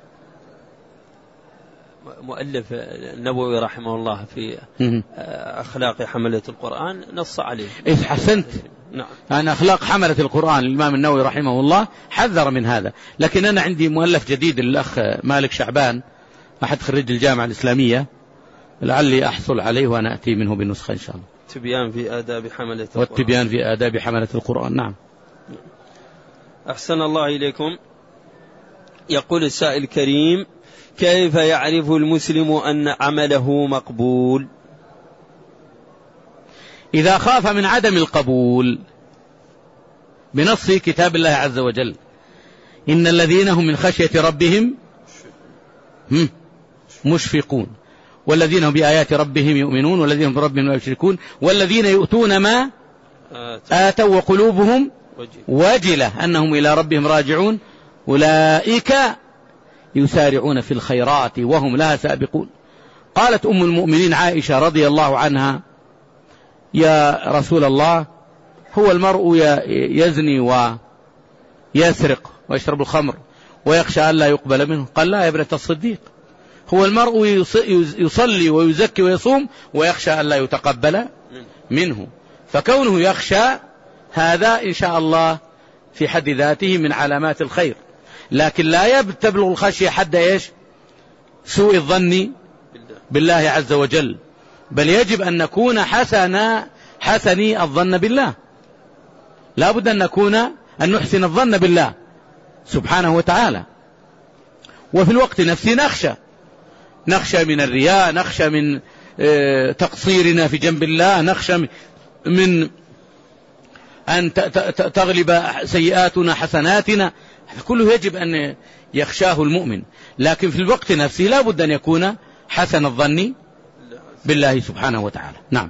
مؤلف النووي رحمه الله في أخلاق حملة القرآن نص عليه. إيه حسنت. نعم. أن أخلاق حملة القرآن الإمام النووي رحمه الله حذر من هذا، لكن أنا عندي مؤلف جديد للأخ مالك شعبان أحد خريج الجامعة الإسلامية، لعلي أحصل عليه وأنا أتي منه بالنسخة إن شاء الله. تبيان في آداب حملة القرآن. والتبيان في آداب حملة القرآن. نعم. أحسن الله إليكم. يقول السائل الكريم: كيف يعرف المسلم أن عمله مقبول؟ إذا خاف من عدم القبول بنص كتاب الله عز وجل: إن الذين هم من خشية ربهم مشفقون، والذين هم بآيات ربهم يؤمنون، والذين هم بربهم لا يشركون، والذين يؤتون ما آتوا وقلوبهم وجلة أنهم إلى ربهم راجعون، أولئك يسارعون في الخيرات وهم لها سابقون. قالت أم المؤمنين عائشة رضي الله عنها: يا رسول الله، هو المرء يزني ويسرق ويشرب الخمر ويخشى أن لا يقبل منه؟ قال: لا يا ابنة الصديق، هو المرء يصلي ويزكي ويصوم ويخشى أن لا يتقبل منه. فكونه يخشى هذا إن شاء الله في حد ذاته من علامات الخير، لكن لا يبتبلغ الخشية حد إيش؟ سوء الظن بالله عز وجل، بل يجب أن نكون حسنا حسني الظن بالله، لا بد أن نكون أن نحسن الظن بالله سبحانه وتعالى. وفي الوقت نفسه نخشى نخشى من الرياء، نخشى من تقصيرنا في جنب الله، نخشى من أن تغلب سيئاتنا حسناتنا، كله يجب أن يخشاه المؤمن، لكن في الوقت نفسه لا بد أن يكون حسن الظن بالله سبحانه وتعالى. نعم.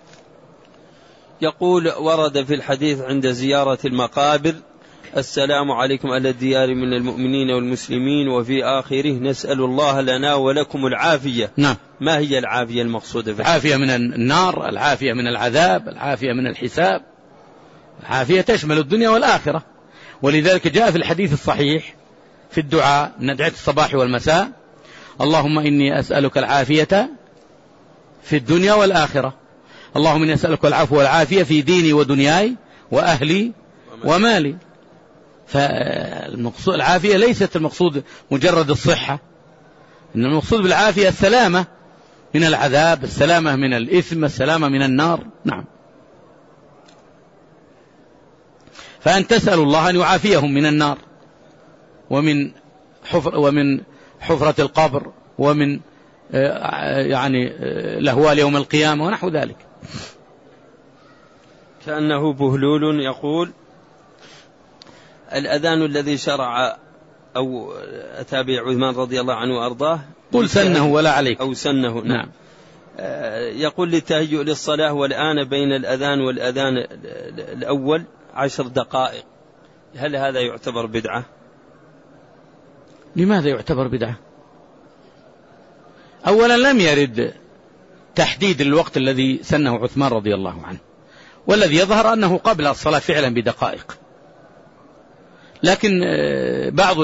يقول: ورد في الحديث عند زيارة المقابر: السلام عليكم أهل الديار من المؤمنين والمسلمين، وفي آخره: نسأل الله لنا ولكم العافية. نعم. ما هي العافية المقصودة؟ العافية من النار، العافية من العذاب، العافية من الحساب، العافية تشمل الدنيا والآخرة. ولذلك جاء في الحديث الصحيح في الدعاء من أدعية الصباح والمساء: اللهم إني أسألك العافية في الدنيا والآخرة، اللهم إني أسألك العفو والعافية في ديني ودنياي وأهلي ومالي. فالمقصود العافية ليست المقصود مجرد الصحة، إن المقصود بالعافية السلامة من العذاب، السلامة من الإثم، السلامة من النار. نعم. فأن تسأل الله أن يعافيهم من النار ومن حفر ومن حفرة القبر ومن يعني الأهوال يوم القيامة ونحو ذلك. كأنه بهلول يقول: الأذان الذي شرع أو أتابع عثمان رضي الله عنه وأرضاه قل سنه ولا عليك أو سنه. نعم. يقول: للتهيؤ للصلاة والآن بين الأذان والأذان الأول عشر دقائق، هل هذا يعتبر بدعة؟ لماذا يعتبر بدعة؟ أولا لم يرد تحديد الوقت الذي سنه عثمان رضي الله عنه، والذي يظهر أنه قبل الصلاة فعلا بدقائق، لكن بعض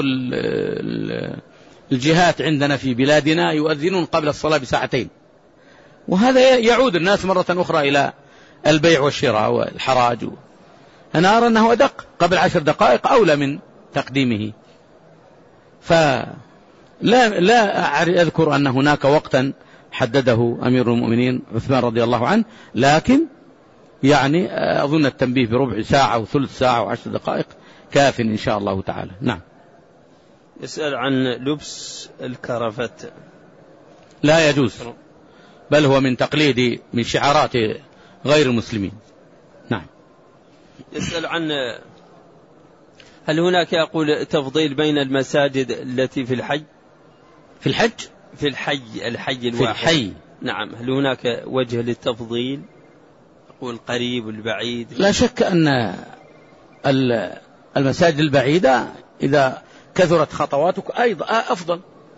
الجهات عندنا في بلادنا يؤذنون قبل الصلاة بساعتين، وهذا يعود الناس مرة أخرى إلى البيع والشراء والحراج. أنا أرى أنه أدق، قبل عشر دقائق أولى من تقديمه. فلا لا أذكر أن هناك وقتا حدده أمير المؤمنين عثمان رضي الله عنه، لكن يعني أظن التنبيه بربع ساعة وثلث ساعة وعشر دقائق كاف إن شاء الله تعالى. نعم. يسأل عن لبس الكرافت. لا يجوز، بل هو من تقليد من شعارات غير المسلمين. نعم. يسأل عن هل هناك يقول تفضيل بين المساجد التي في الحي في الحج في الحي الحي الواحد في الحي. نعم، هل هناك وجه للتفضيل والقريب والبعيد؟ لا شك أن المساجد البعيدة إذا كثرت خطواتك أيضا أفضل.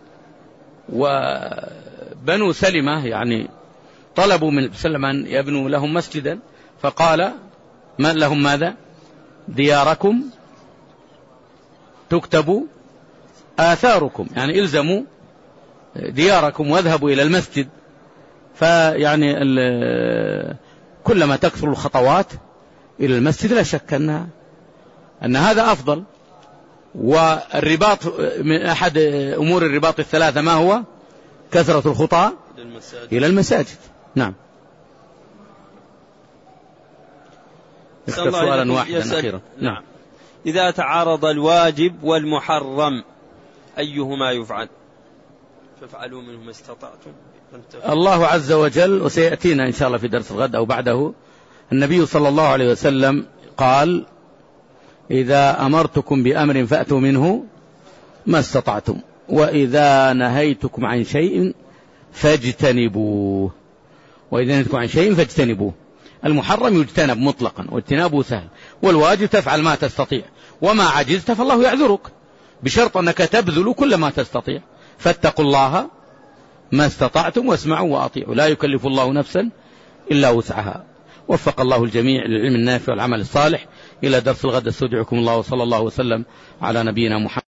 وبنو سلمة يعني طلبوا من سلم أن يبنوا لهم مسجدا، فقال ما لهم ماذا؟ دياركم تكتب آثاركم، يعني إلزموا دياركم واذهبوا إلى المسجد. فيعني كلما تكثر الخطوات إلى المسجد لا شك أن أن هذا أفضل. والرباط من أحد أمور الرباط الثلاثة ما هو؟ كثرة الخطى إلى المساجد. نعم. يسأل سؤالا واحدا أخيرا. نعم. إذا تعارض الواجب والمحرم أيهما يفعل؟ فافعلوا منه ما استطعتم. الله عز وجل، وسيأتينا إن شاء الله في درس الغد أو بعده، النبي صلى الله عليه وسلم قال: إذا أمرتكم بأمر فأتوا منه ما استطعتم، وإذا نهيتكم عن شيء فاجتنبوه. وإذا نهيتكم عن شيء فاجتنبوه. المحرم يجتنب مطلقا واجتنابه سهل، والواجب تفعل ما تستطيع، وما عجزت فالله يعذرك، بشرط أنك تبذل كل ما تستطيع. فاتقوا الله ما استطعتم واسمعوا وأطيعوا، لا يكلف الله نفسا إلا وسعها. وفق الله الجميع للعلم النافع والعمل الصالح. إلى درس الغد استودعكم الله، وصلى الله وسلم على نبينا محمد.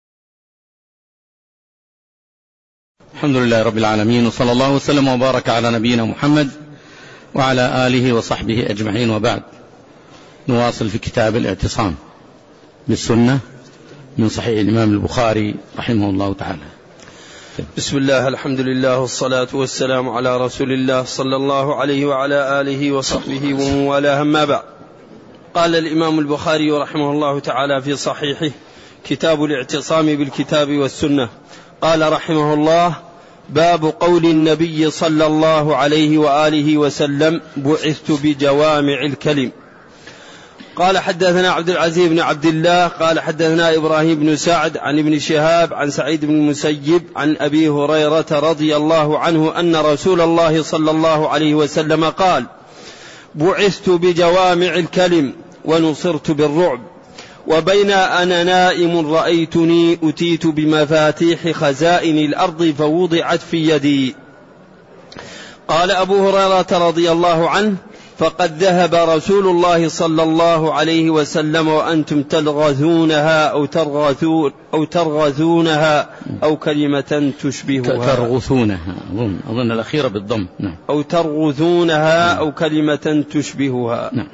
الحمد لله رب العالمين، وصلى الله وسلم وبارك على نبينا محمد وعلى آله وصحبه أجمعين، وبعد. نواصل في كتاب الاعتصام بالسنة من صحيح الإمام البخاري رحمه الله تعالى. بسم الله، الحمد لله، والصلاة والسلام على رسول الله صلى الله عليه وعلى آله وصحبه ومن والاه، أما بعد. قال الإمام البخاري رحمه الله تعالى في صحيحه كتاب الاعتصام بالكتاب والسنة، قال رحمه الله: باب قول النبي صلى الله عليه وآله وسلم: بعثت بجوامع الكلم. قال حدثنا عبد العزيز بن عبد الله قال حدثنا إبراهيم بن سعد عن ابن شهاب عن سعيد بن المسيب عن أبي هريرة رضي الله عنه أن رسول الله صلى الله عليه وسلم قال: بعثت بجوامع الكلم ونصرت بالرعب، وبين أنا نائم رأيتني أتيت بمفاتيح خزائن الأرض فوضعت في يدي. قال أبو هريرة رضي الله عنه: فقد ذهب رسول الله صلى الله عليه وسلم وأنتم تلغثونها أو ترغثون أو ترغثونها أو كلمة تشبهها. ترغثونها أظن أظن الأخيرة بالضم. نعم. أو ترغثونها أو كلمة تشبهها. نعم.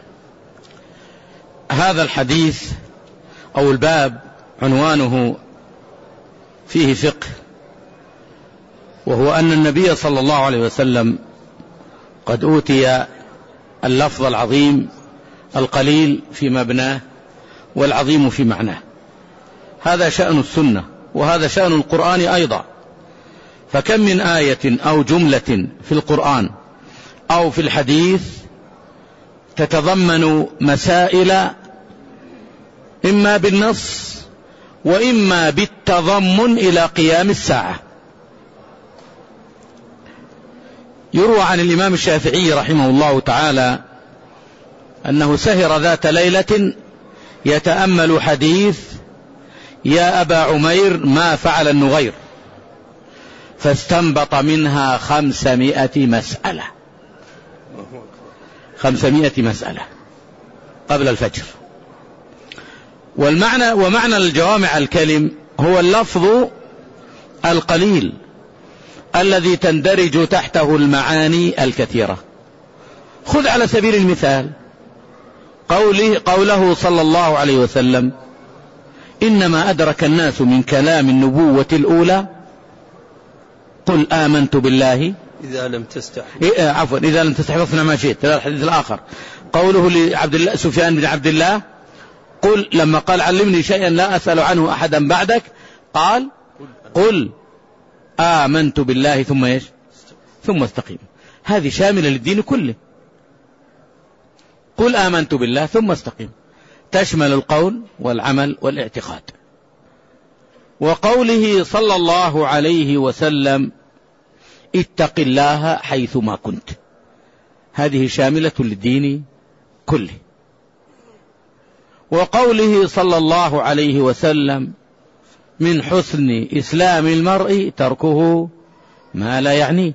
هذا الحديث أو الباب عنوانه فيه فقه، وهو أن النبي صلى الله عليه وسلم قد أوتي اللفظ العظيم القليل في مبناه والعظيم في معناه. هذا شأن السنة، وهذا شأن القرآن أيضا. فكم من آية أو جملة في القرآن أو في الحديث تتضمن مسائل إما بالنص وإما بالتضمن إلى قيام الساعة. يروى عن الإمام الشافعي رحمه الله تعالى أنه سهر ذات ليلة يتأمل حديث: يا أبا عمير ما فعل النغير، فاستنبط منها خمسمائة مسألة، خمسمائة مسألة قبل الفجر. والمعنى ومعنى الجوامع الكلم هو اللفظ القليل الذي تندرج تحته المعاني الكثيرة. خذ على سبيل المثال قوله, قوله صلى الله عليه وسلم: إنما أدرك الناس من كلام النبوة الأولى قل آمنت بالله إذا لم تستحي إيه عفوا إذا لم تستحي فاصنع ما شئت. هذا الحديث الآخر. قوله لعبد الله سفيان بن عبد الله: قل لما قال علمني شيئا لا أسأل عنه أحدا بعدك، قال قل آمنت بالله ثم إيش؟ ثم استقيم. هذه شاملة للدين كله. قل آمنت بالله ثم استقيم تشمل القول والعمل والاعتقاد. وقوله صلى الله عليه وسلم: اتق الله حيثما كنت، هذه شاملة للدين كله. وقوله صلى الله عليه وسلم: من حسن إسلام المرء تركه ما لا يعنيه.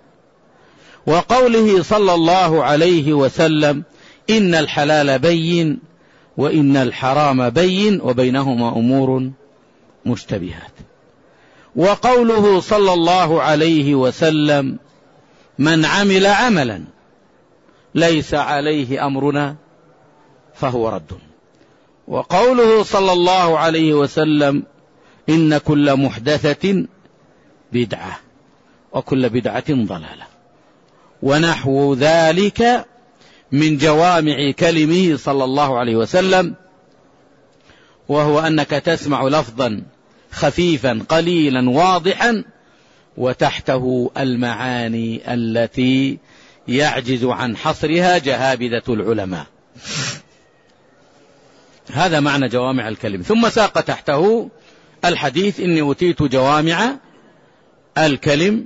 وقوله صلى الله عليه وسلم: إن الحلال بين وإن الحرام بين وبينهما أمور مشتبهات. وقوله صلى الله عليه وسلم: من عمل عملا ليس عليه أمرنا فهو رد. وقوله صلى الله عليه وسلم: إن كل محدثة بدعة وكل بدعة ضلالة. ونحو ذلك من جوامع كلمه صلى الله عليه وسلم، وهو أنك تسمع لفظا خفيفا قليلا واضحا وتحته المعاني التي يعجز عن حصرها جهابذة العلماء. هذا معنى جوامع الكلم. ثم ساق تحته الحديث: إني أوتيت جوامع الكلم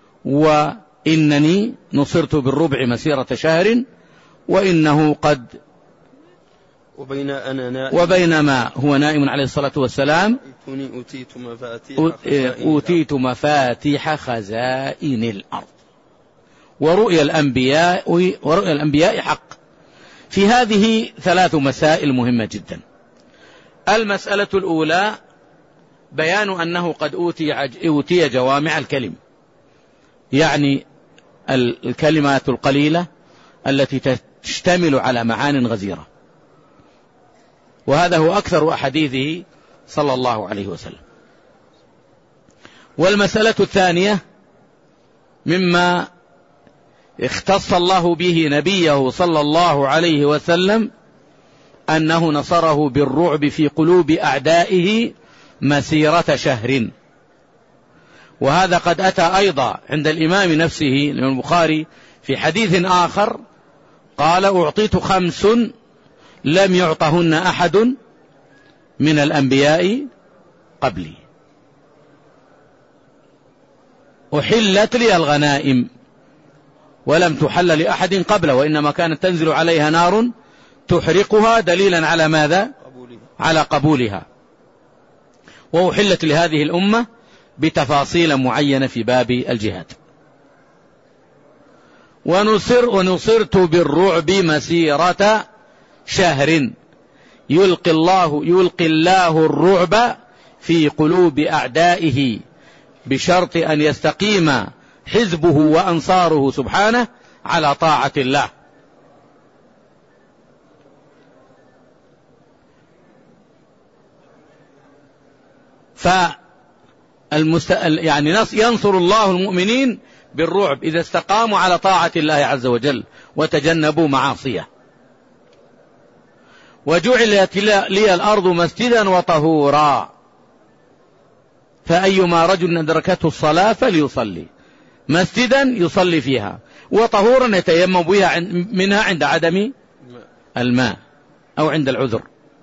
وإنني نصرت بالربع مسيرة شهر وإنه قد وبين أنا نائم وبينما هو نائم عليه الصلاة والسلام أوتيت مفاتيح أوتيت مفاتيح خزائن الأرض. ورؤيا الأنبياء ورؤيا الأنبياء حق. في هذه ثلاث مسائل مهمة جدا. المسألة الأولى بيان أنه قد أوتي, أوتي جوامع الكلم، يعني الكلمات القليلة التي تشتمل على معان غزيرة، وهذا هو أكثر أحاديثه صلى الله عليه وسلم. والمسألة الثانية مما اختص الله به نبيه صلى الله عليه وسلم أنه نصره بالرعب في قلوب أعدائه مسيرة شهر. وهذا قد أتى أيضا عند الإمام نفسه الإمام البخاري في حديث آخر، قال: أعطيت خمس لم يعطهن أحد من الأنبياء قبلي. أحلت لي الغنائم ولم تحل لأحد قبله، وإنما كانت تنزل عليها نار تحرقها دليلا على ماذا؟ على قبولها. وأحلت لهذه الأمة بتفاصيل معينة في باب الجهاد. ونصر ونصرت بالرعب مسيرة شهر يلقي الله يلقي الله الرعب في قلوب أعدائه بشرط أن يستقيم حزبه وأنصاره سبحانه على طاعة الله. فالمست... يعني ينصر الله المؤمنين بالرعب إذا استقاموا على طاعة الله عز وجل وتجنبوا معاصيه. وجعلت لي الأرض مسجدا وطهورا فأيما رجل أدركته الصلاة فليصلي. مسجدا يصلي فيها، وطهورا يتيمم بها منها عند عدم الماء أو عند العذر.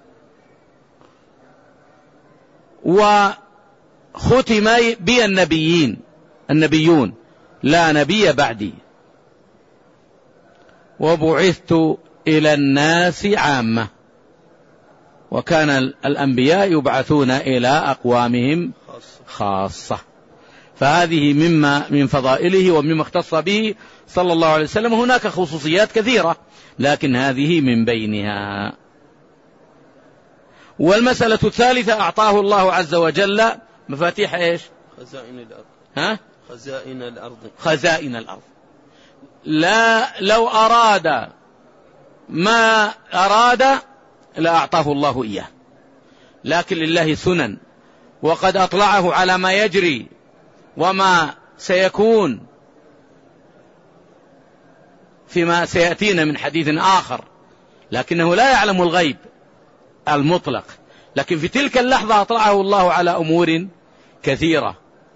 وختم بي النبيين النبيون لا نبي بعدي، وبعثت إلى الناس عامة. وكان الأنبياء يبعثون إلى أقوامهم خاصة. فهذه مما من فضائله ومما اختص به صلى الله عليه وسلم. هناك خصوصيات كثيرة لكن هذه من بينها. والمسألة الثالثة أعطاه الله عز وجل مفاتيح إيش؟ خزائن الأرض. ها؟ خزائن الأرض. خزائن الأرض. لا لو أراد ما أراد لأعطاه الله إياه، لكن لله سنن، وقد أطلعه على ما يجري وما سيكون فيما سيأتينا من حديث آخر، لكنه لا يعلم الغيب المطلق، لكن في تلك اللحظة أطلعه الله على أمور كثيرة.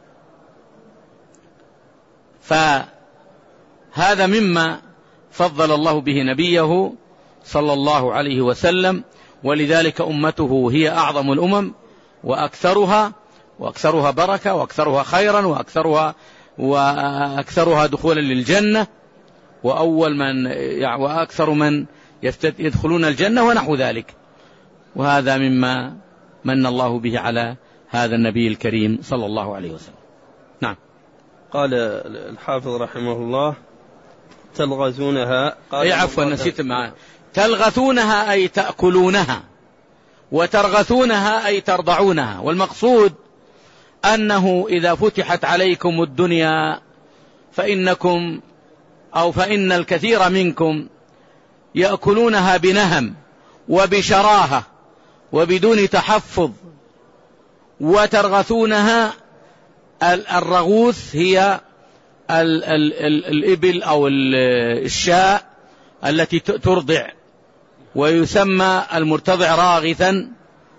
فهذا مما فضل الله به نبيه صلى الله عليه وسلم، ولذلك أمته هي أعظم الأمم وأكثرها وأكثرها بركة وأكثرها خيرا وأكثرها وأكثرها دخولا للجنة، وأول من وأكثر من يدخلون الجنة ونحو ذلك. وهذا مما من الله به على هذا النبي الكريم صلى الله عليه وسلم. نعم. قال الحافظ رحمه الله تلغزونها. أي عفوا نسيت معه. تلغثونها أي تأكلونها، وترغثونها أي ترضعونها. والمقصود أنه إذا فتحت عليكم الدنيا فإنكم أو فإن الكثير منكم يأكلونها بنهم وبشراهة وبدون تحفظ، وترغثونها. الرغوث هي ال ال ال الإبل أو الشاء التي ترضع، ويسمى المرتضع راغثا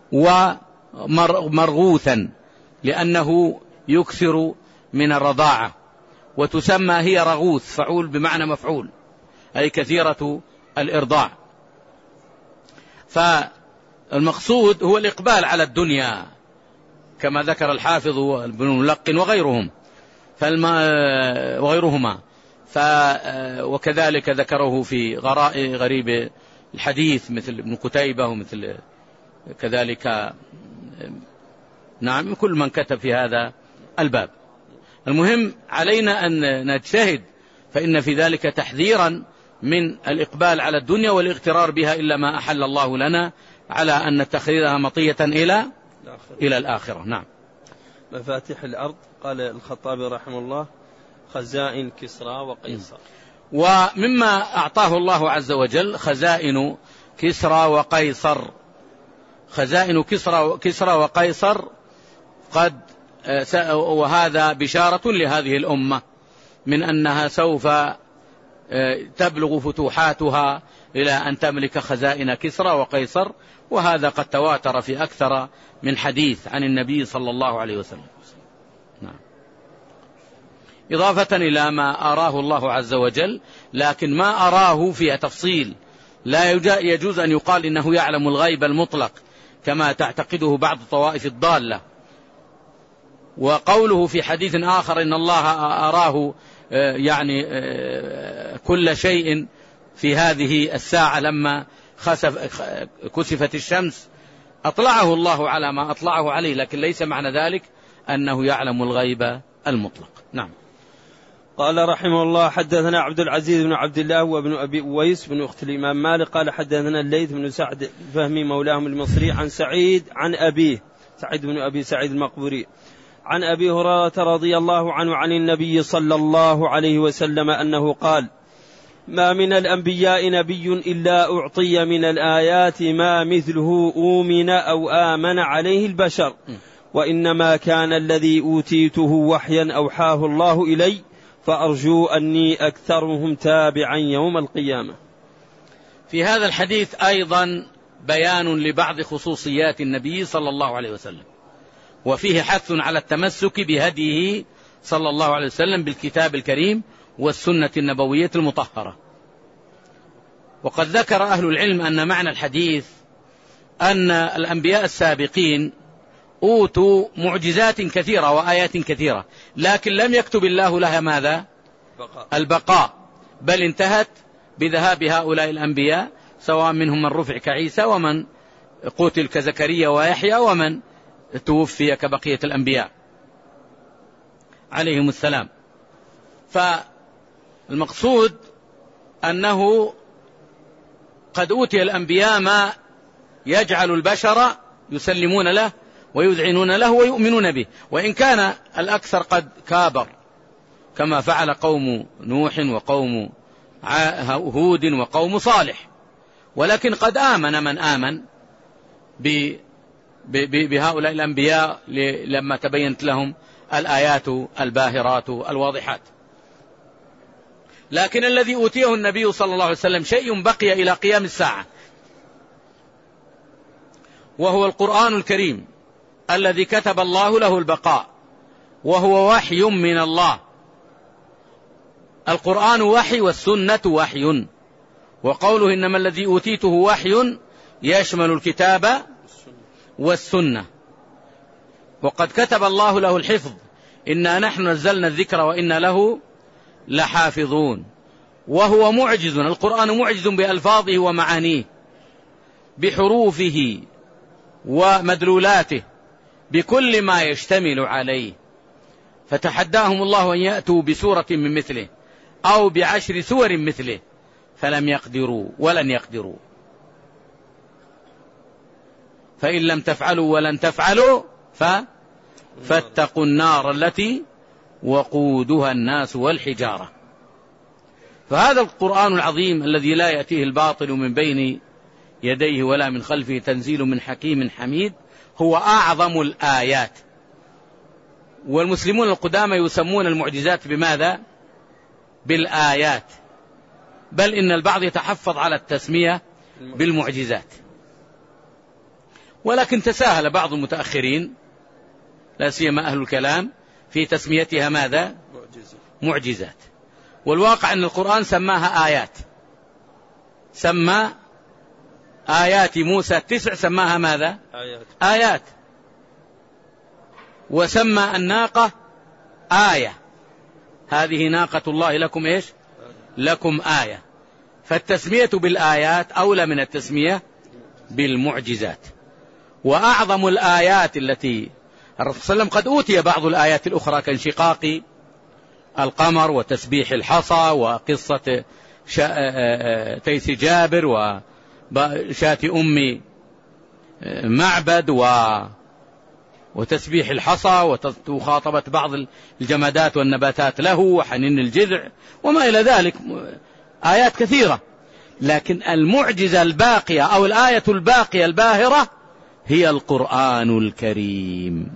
ومرغوثا لأنه يكثر من الرضاعة، وتسمى هي رغوث فعول بمعنى مفعول أي كثيرة الإرضاع. فالمقصود هو الإقبال على الدنيا كما ذكر الحافظ وابن ملقن وغيرهم وغيرهما. وكذلك ذكره في غريب الحديث مثل ابن قتيبة ومثل كذلك نعم كل من كتب في هذا الباب. المهم علينا أن نجتهد، فإن في ذلك تحذيرا من الإقبال على الدنيا والاغترار بها إلا ما أحل الله لنا، على أن نتخذها مطية إلى إلى الآخرة. نعم. مفاتيح الأرض قال الخطابي رحمه الله خزائن كسرى وقيصر. ومما أعطاه الله عز وجل خزائن كسرى وقيصر. خزائن كسرى, كسرى وقيصر قد وهذا بشارة لهذه الأمة من أنها سوف تبلغ فتوحاتها إلى أن تملك خزائن كسرى وقيصر، وهذا قد تواتر في أكثر من حديث عن النبي صلى الله عليه وسلم. نعم. إضافة إلى ما أراه الله عز وجل، لكن ما أراه فيها تفصيل، لا يجوز أن يقال إنه يعلم الغيب المطلق كما تعتقده بعض الطوائف الضالة. وقوله في حديث آخر إن الله أراه يعني كل شيء في هذه الساعة لما خسف كسفت الشمس، أطلعه الله على ما أطلعه عليه، لكن ليس معنى ذلك أنه يعلم الغيب المطلق. نعم. قال رحمه الله حدثنا عبد العزيز بن عبد الله وابن أبي أويس بن أخت الإمام مالك قال حدثنا الليث بن سعد فهمي مولاهم المصري عن سعيد عن أبيه سعيد بن أبي سعيد المقبوري عن أبي هريرة رضي الله عنه عن النبي صلى الله عليه وسلم أنه قال ما من الأنبياء نبي إلا أعطي من الآيات ما مثله أومن أو آمن عليه البشر، وإنما كان الذي أوتيته وحيا أوحاه الله إلي، فأرجو أني أكثرهم تابعا يوم القيامة. في هذا الحديث أيضا بيان لبعض خصوصيات النبي صلى الله عليه وسلم، وفيه حث على التمسك بهديه صلى الله عليه وسلم بالكتاب الكريم والسنة النبوية المطهرة. وقد ذكر أهل العلم أن معنى الحديث أن الأنبياء السابقين أوتوا معجزات كثيرة وآيات كثيرة، لكن لم يكتب الله لها ماذا؟ بقاء. البقاء، بل انتهت بذهاب هؤلاء الأنبياء، سواء منهم من رفع كعيسى ومن قتل كزكريا ويحيى ومن توفي كبقية الأنبياء. عليهم السلام. فالمقصود أنه قد أوتي الأنبياء ما يجعل البشر يسلمون له ويذعنون له ويؤمنون به، وإن كان الأكثر قد كابر كما فعل قوم نوح وقوم هود وقوم صالح، ولكن قد آمن من آمن بهؤلاء الأنبياء لما تبينت لهم الآيات الباهرات الواضحات. لكن الذي أوتيه النبي صلى الله عليه وسلم شيء بقي إلى قيام الساعة، وهو القرآن الكريم الذي كتب الله له البقاء، وهو وحي من الله. القرآن وحي والسنة وحي، وقوله إنما الذي أوتيته وحي يشمل الكتاب والسنة، وقد كتب الله له الحفظ، إنا نحن نزلنا الذكر وإنا له لحافظون. وهو معجز، القرآن معجز بألفاظه ومعانيه، بحروفه ومدلولاته، بكل ما يشتمل عليه. فتحداهم الله أن يأتوا بسورة من مثله أو بعشر سور مثله فلم يقدروا ولن يقدروا. فإن لم تفعلوا ولن تفعلوا ف... فاتقوا النار التي وقودها الناس والحجارة. فهذا القرآن العظيم الذي لا يأتيه الباطل من بين يديه ولا من خلفه، تنزيل من حكيم حميد، هو أعظم الآيات. والمسلمون القدامى يسمون المعجزات بماذا؟ بالآيات، بل إن البعض يتحفظ على التسمية بالمعجزات، ولكن تساهل بعض المتأخرين لا سيما أهل الكلام في تسميتها ماذا؟ معجزات. والواقع أن القرآن سماها آيات، سمى آيات موسى التسع سماها ماذا؟ آيات, آيات. وسمى الناقة آية، هذه ناقة الله لكم إيش؟ لكم آية. فالتسمية بالآيات أولى من التسمية بالمعجزات. وأعظم الآيات التي الرسول صلى الله عليه وسلم قد أوتي بعض الآيات الأخرى كانشقاق القمر وتسبيح الحصى وقصة تيس جابر وشاة أم معبد و وتسبيح الحصى وخاطبة بعض الجمادات والنباتات له وحنين الجذع وما إلى ذلك، آيات كثيرة. لكن المعجزة الباقية أو الآية الباقية الباهرة هي القرآن الكريم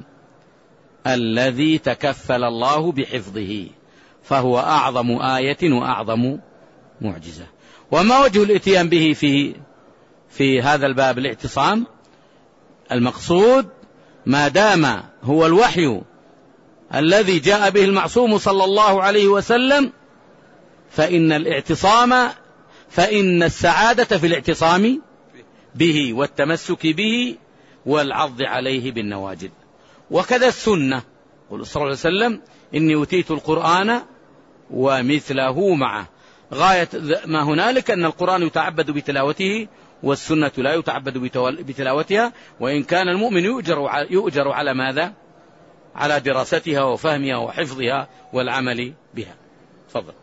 الذي تكفل الله بحفظه، فهو أعظم آية وأعظم معجزة. وما وجه الاتيان به في في هذا الباب؟ الاعتصام. المقصود ما دام هو الوحي الذي جاء به المعصوم صلى الله عليه وسلم فإن الاعتصام فإن السعادة في الاعتصام به والتمسك به والعض عليه بالنواجذ. وكذا السنة، قل صلى الله عليه وسلم إني أوتيت القرآن ومثله معه. غاية ما هنالك أن القرآن يتعبد بتلاوته والسنة لا يتعبد بتلاوتها، وإن كان المؤمن يؤجر يؤجر على ماذا؟ على دراستها وفهمها وحفظها والعمل بها. تفضل.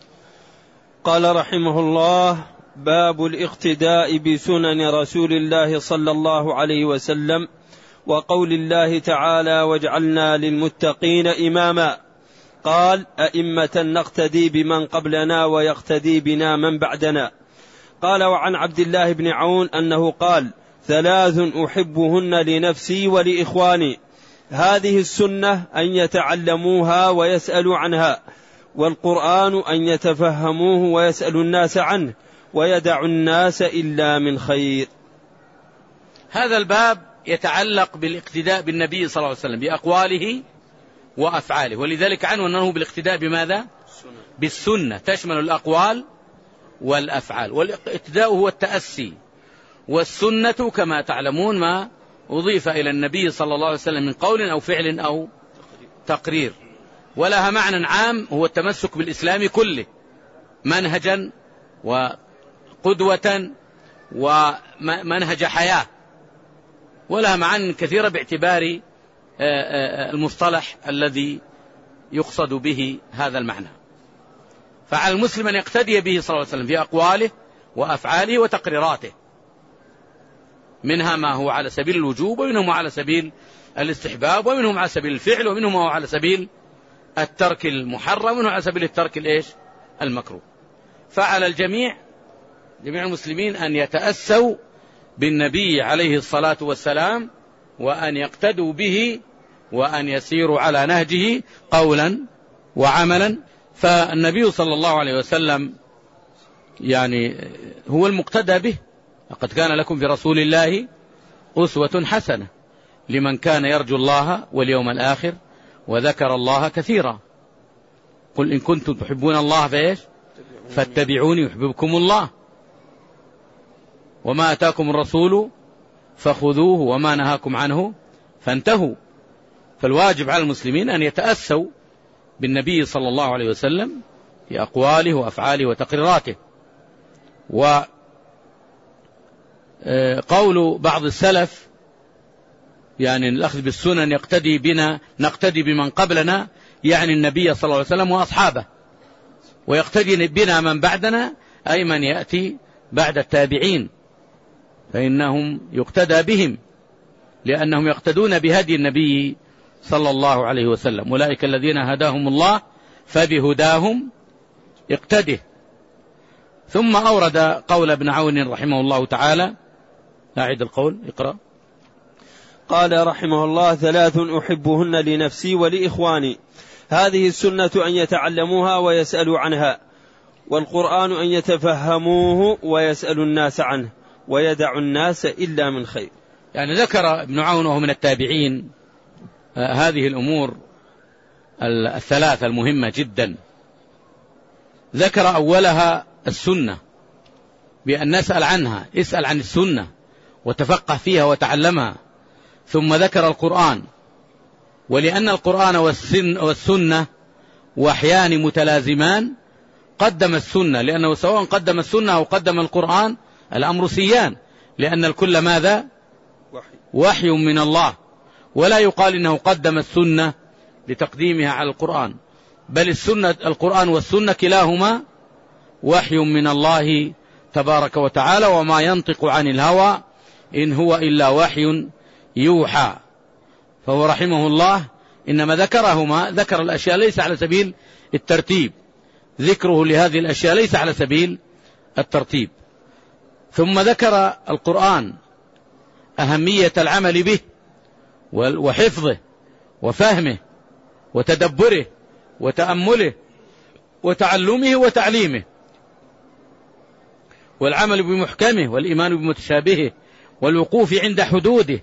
قال رحمه الله: باب الاقتداء بسنن رسول الله صلى الله عليه وسلم، وقول الله تعالى: واجعلنا للمتقين إماما. قال: أئمة نقتدي بمن قبلنا ويقتدي بنا من بعدنا. قال: وعن عبد الله بن عون أنه قال: ثلاث أحبهن لنفسي ولإخواني، هذه السنة أن يتعلموها ويسألوا عنها، والقرآن أن يتفهموه ويسألوا الناس عنه، ويدع الناس إلا من خير. هذا الباب يتعلق بالاقتداء بالنبي صلى الله عليه وسلم بأقواله وأفعاله، ولذلك عنه أنه بالاقتداء بماذا؟ بالسنة، تشمل الأقوال والأفعال. والاقتداء هو التأسي، والسنة كما تعلمون ما أضيف إلى النبي صلى الله عليه وسلم من قول أو فعل أو تقرير، ولها معنى عام هو التمسك بالإسلام كله منهجا وقدوة ومنهج حياة، ولها معاني كثيرة باعتبار المصطلح الذي يقصد به هذا المعنى. فعلى المسلم أن يقتدي به صلى الله عليه وسلم في أقواله وأفعاله وتقريراته، منها ما هو على سبيل الوجوب، ومنهم على سبيل الاستحباب، ومنهم على سبيل الفعل، ومنهم على سبيل الترك المحرم، ومنهم على سبيل الترك الإيش المكروه. فعلى الجميع جميع المسلمين أن يتأسوا بالنبي عليه الصلاة والسلام، وأن يقتدوا به، وأن يسيروا على نهجه قولا وعملا. فالنبي صلى الله عليه وسلم يعني هو المقتدى به. لقد كان لكم في رسول الله أسوة حسنة لمن كان يرجو الله واليوم الآخر وذكر الله كثيرا. قل إن كنتم تحبون الله فإيش فاتبعوني يحببكم الله، وما أتاكم الرسول فخذوه وما نهاكم عنه فانتهوا. فالواجب على المسلمين أن يتأسوا بالنبي صلى الله عليه وسلم في أقواله وأفعاله وتقريراته. وقول بعض السلف يعني الأخذ بالسنن يقتدي بنا نقتدي بمن قبلنا، يعني النبي صلى الله عليه وسلم وأصحابه، ويقتدي بنا من بعدنا أي من يأتي بعد التابعين، فإنهم يقتدى بهم لأنهم يقتدون بهدي النبي صلى الله عليه وسلم. أولئك الذين هداهم الله فبهداهم اقتده. ثم أورد قول ابن عون رحمه الله تعالى. أعد القول اقرأ. قال رحمه الله: ثلاث أحبهن لنفسي ولإخواني، هذه السنة أن يتعلموها ويسألوا عنها، والقرآن أن يتفهموه ويسألوا الناس عنه، ويدع الناس إلا من خير. يعني ذكر ابن عون وهو من التابعين هذه الأمور الثلاثة المهمة جدا. ذكر أولها السنة بأن نسأل عنها، اسأل عن السنة وتفقه فيها وتعلمها. ثم ذكر القرآن، ولأن القرآن والسنة وحيان متلازمان قدم السنة، لأنه سواء قدم السنة أو قدم القرآن الأمر سيان، لأن الكل ماذا؟ وحي من الله. ولا يقال إنه قدم السنة لتقديمها على القرآن، بل السنة القرآن والسنة كلاهما وحي من الله تبارك وتعالى، وما ينطق عن الهوى إن هو إلا وحي يوحى. فهو رحمه الله إنما ذكرهما ذكر الأشياء ليس على سبيل الترتيب، ذكره لهذه الأشياء ليس على سبيل الترتيب. ثم ذكر القرآن أهمية العمل به وحفظه وفهمه وتدبره وتأمله وتعلمه وتعليمه، والعمل بمحكمه والإيمان بمتشابهه والوقوف عند حدوده،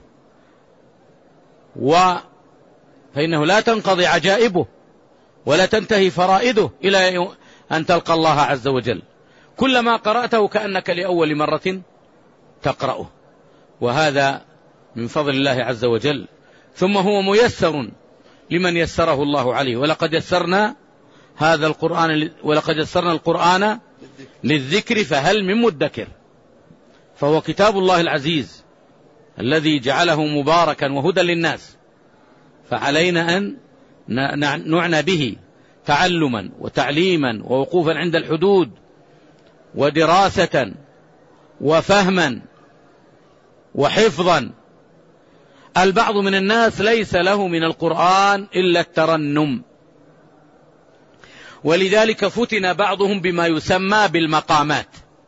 فإنه لا تنقضي عجائبه ولا تنتهي فرائده إلى أن تلقى الله عز وجل. كلما قرأته كأنك لأول مرة تقرأه، وهذا من فضل الله عز وجل. ثم هو ميسر لمن يسره الله عليه، ولقد يسرنا هذا القرآن ولقد يسرنا القرآن للذكر فهل من مدكر. فهو كتاب الله العزيز الذي جعله مباركا وهدى للناس، فعلينا أن نعنى به تعلما وتعليما ووقوفا عند الحدود ودراسة وفهما وحفظا. البعض من الناس ليس له من القرآن إلا الترنم، ولذلك فتن بعضهم بما يسمى بالمقامات،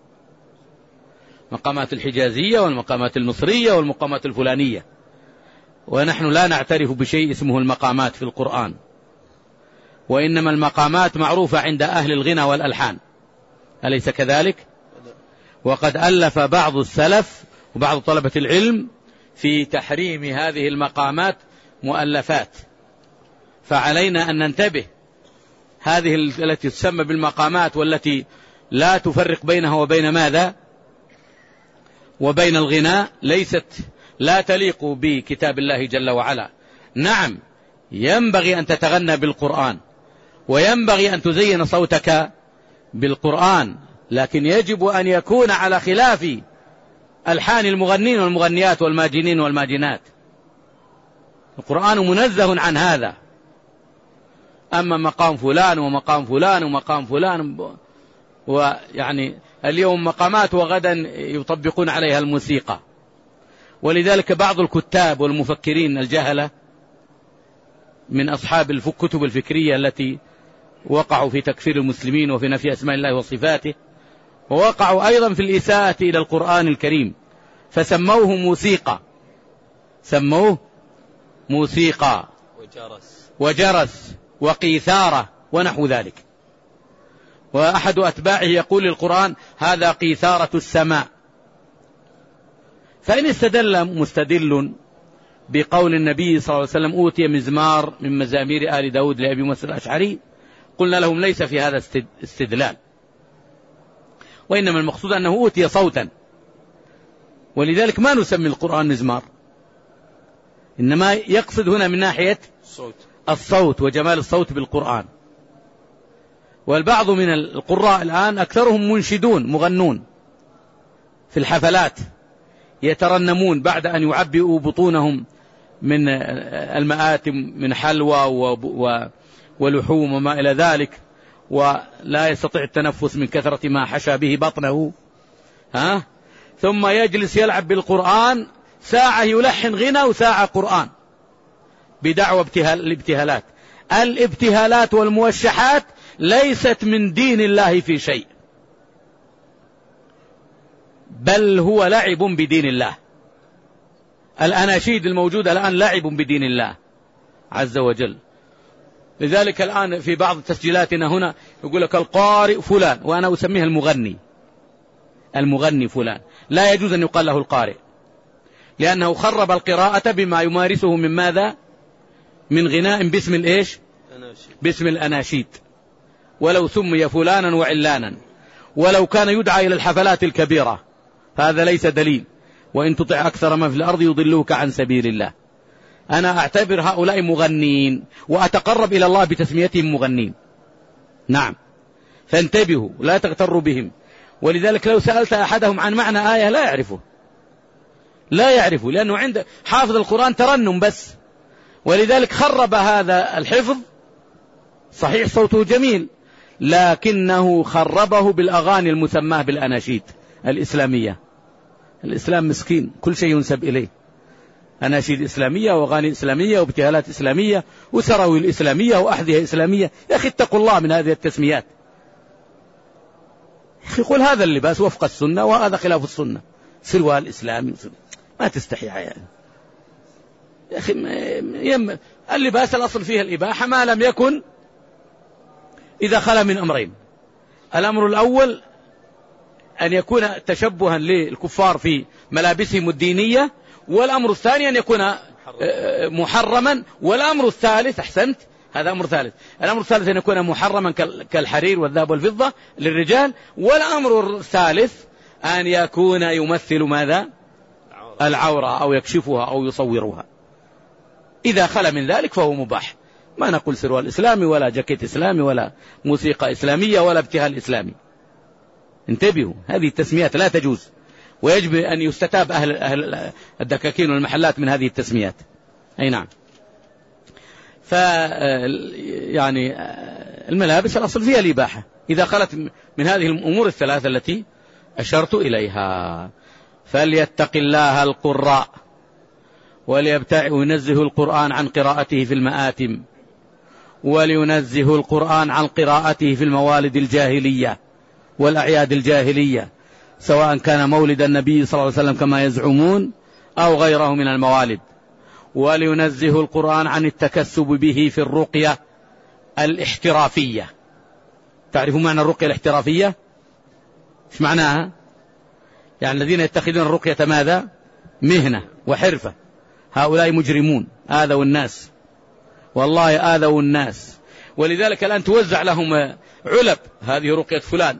مقامات الحجازية والمقامات المصرية والمقامات الفلانية، ونحن لا نعترف بشيء اسمه المقامات في القرآن، وإنما المقامات معروفة عند أهل الغنى والألحان، أليس كذلك؟ وقد ألف بعض السلف وبعض طلبة العلم في تحريم هذه المقامات مؤلفات، فعلينا أن ننتبه. هذه التي تسمى بالمقامات والتي لا تفرق بينها وبين ماذا؟ وبين الغناء، ليست لا تليق بكتاب الله جل وعلا. نعم ينبغي أن تتغنى بالقرآن، وينبغي أن تزين صوتك بالقرآن، لكن يجب أن يكون على خلاف ألحان المغنين والمغنيات والماجنين والماجنات. القرآن منزه عن هذا، أما مقام فلان ومقام فلان ومقام فلان، ويعني اليوم مقامات وغدا يطبقون عليها الموسيقى. ولذلك بعض الكتاب والمفكرين الجهلة من أصحاب الكتب الفكرية التي وقعوا في تكفير المسلمين وفي نفي أسماء الله وصفاته، ووقعوا أيضا في الإساءة إلى القرآن الكريم، فسموه موسيقى، سموه موسيقى وجرس وجرس وقيثارة ونحو ذلك. وأحد أتباعه يقول للقرآن هذا قيثارة السماء. فإن استدل مستدل بقول النبي صلى الله عليه وسلم أوتي مزمار من مزامير آل داود لأبي موسى الأشعري، قلنا لهم ليس في هذا استدلال، وإنما المقصود أنه أوتي صوتا، ولذلك ما نسمي القرآن مزمار، إنما يقصد هنا من ناحية الصوت, الصوت وجمال الصوت بالقرآن. والبعض من القراء الآن أكثرهم منشدون مغنون في الحفلات، يترنمون بعد أن يعبئوا بطونهم من المآتم من حلوى ولحوم وما إلى ذلك، ولا يستطيع التنفس من كثرة ما حشى به بطنه، ها؟ ثم يجلس يلعب بالقرآن ساعة يلحن غنى وساعة قرآن بدعوى الابتهالات. الابتهالات والموشحات ليست من دين الله في شيء، بل هو لعب بدين الله. الأناشيد الموجودة الآن لعب بدين الله عز وجل. لذلك الآن في بعض تسجيلاتنا هنا يقول لك القارئ فلان، وأنا أسميه المغني، المغني فلان، لا يجوز أن يقال له القارئ، لأنه خرب القراءة بما يمارسه من ماذا؟ من غناء باسم الإيش؟ باسم الأناشيد. ولو سمي فلانا وعلانا، ولو كان يدعى إلى الحفلات الكبيرة، هذا ليس دليل. وإن تطع أكثر من في الأرض يضلوك عن سبيل الله. أنا أعتبر هؤلاء مغنين، وأتقرب إلى الله بتسميتهم مغنين. نعم، فانتبهوا لا تغتروا بهم. ولذلك لو سألت أحدهم عن معنى آية لا يعرفه، لا يعرفه، لأنه عند حافظ القرآن ترنم بس. ولذلك خرب هذا الحفظ. صحيح صوته جميل، لكنه خربه بالأغاني المسماه بالأناشيد الإسلامية. الإسلام مسكين، كل شيء ينسب إليه، أناشيد إسلامية وأغاني إسلامية وابتهالات إسلامية وسراويل إسلامية وأحذية إسلامية. يا أخي اتقوا الله من هذه التسميات. يا أخي قل هذا اللباس وفق السنة وهذا خلاف السنة، سروال إسلامي، ما تستحي يعني. يا أخي يم اللباس الأصل فيه الإباحة ما لم يكن إذا خلا من أمرين. الأمر الأول أن يكون تشبها للكفار في ملابسهم الدينية، والأمر الثاني أن يكون محرما، والأمر الثالث أحسنت هذا أمر ثالث، الأمر الثالث أن يكون محرما كالحرير والذهب والفضة للرجال، والأمر الثالث أن يكون يمثل ماذا؟ العورة أو يكشفها أو يصورها. إذا خلا من ذلك فهو مباح. ما نقول سروال إسلامي ولا جاكيت إسلامي ولا موسيقى إسلامية ولا ابتهال إسلامي. انتبهوا، هذه التسميات لا تجوز، ويجب أن يستتاب أهل, أهل الدكاكين والمحلات من هذه التسميات. أي نعم. ف يعني الملابس الأصل فيها الإباحة إذا خلت من هذه الأمور الثلاثة التي أشرت إليها. فليتق الله القراء وليبتعد وينزه القرآن عن قراءته في المآتم، ولينزه القرآن عن قراءته في الموالد الجاهلية والأعياد الجاهلية، سواء كان مولد النبي صلى الله عليه وسلم كما يزعمون أو غيره من الموالد. ولينزه القرآن عن التكسب به في الرقية الاحترافية. تعرفوا معنى الرقية الاحترافية؟ ايش معناها؟ يعني الذين يتخذون الرقية ماذا؟ مهنة وحرفة. هؤلاء مجرمون، آذوا الناس، والله آذوا الناس. ولذلك الآن توزع لهم علب، هذه رقية فلان،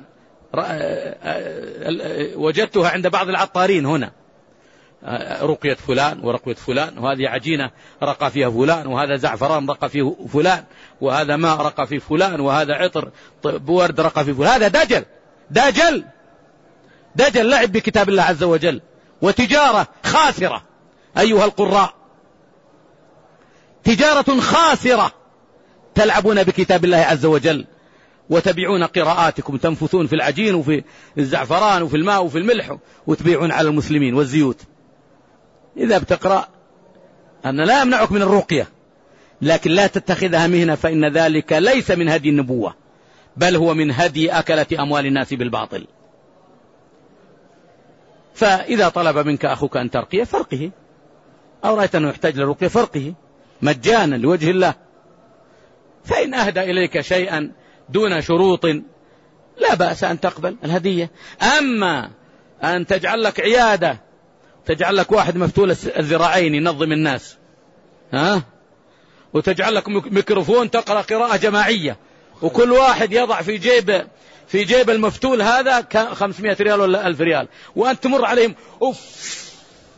وجدتها عند بعض العطارين هنا، رقية فلان ورقية فلان، وهذه عجينة رقى فيها فلان، وهذا زعفران رقى فيه فلان، وهذا ماء رقى فيه فلان، وهذا عطر بورد رقى فيه فلان. هذا دجل دجل دجل، لعب بكتاب الله عز وجل، وتجارة خاسرة أيها القراء، تجارة خاسرة تلعبون بكتاب الله عز وجل وتبيعون قراءاتكم، تنفثون في العجين وفي الزعفران وفي الماء وفي الملح وتبيعون على المسلمين والزيوت. إذا بتقرأ أنا لا أمنعك من الرقية، لكن لا تتخذها مهنة، فإن ذلك ليس من هدي النبوة، بل هو من هدي أكلة أموال الناس بالباطل. فإذا طلب منك أخوك أن ترقيه فرقه، أو رأيت أنه يحتاج للرقية فرقه مجانا لوجه الله. فإن أهدى إليك شيئا دون شروط لا بأس أن تقبل الهدية. أما أن تجعل لك عيادة، تجعل لك واحد مفتول الذراعين ينظم الناس، ها، وتجعل لك ميكروفون تقرأ قراءة جماعية، وكل واحد يضع في جيب في جيب المفتول هذا خمسمائة ريال ولا ألف ريال، وأنت تمر عليهم أوف،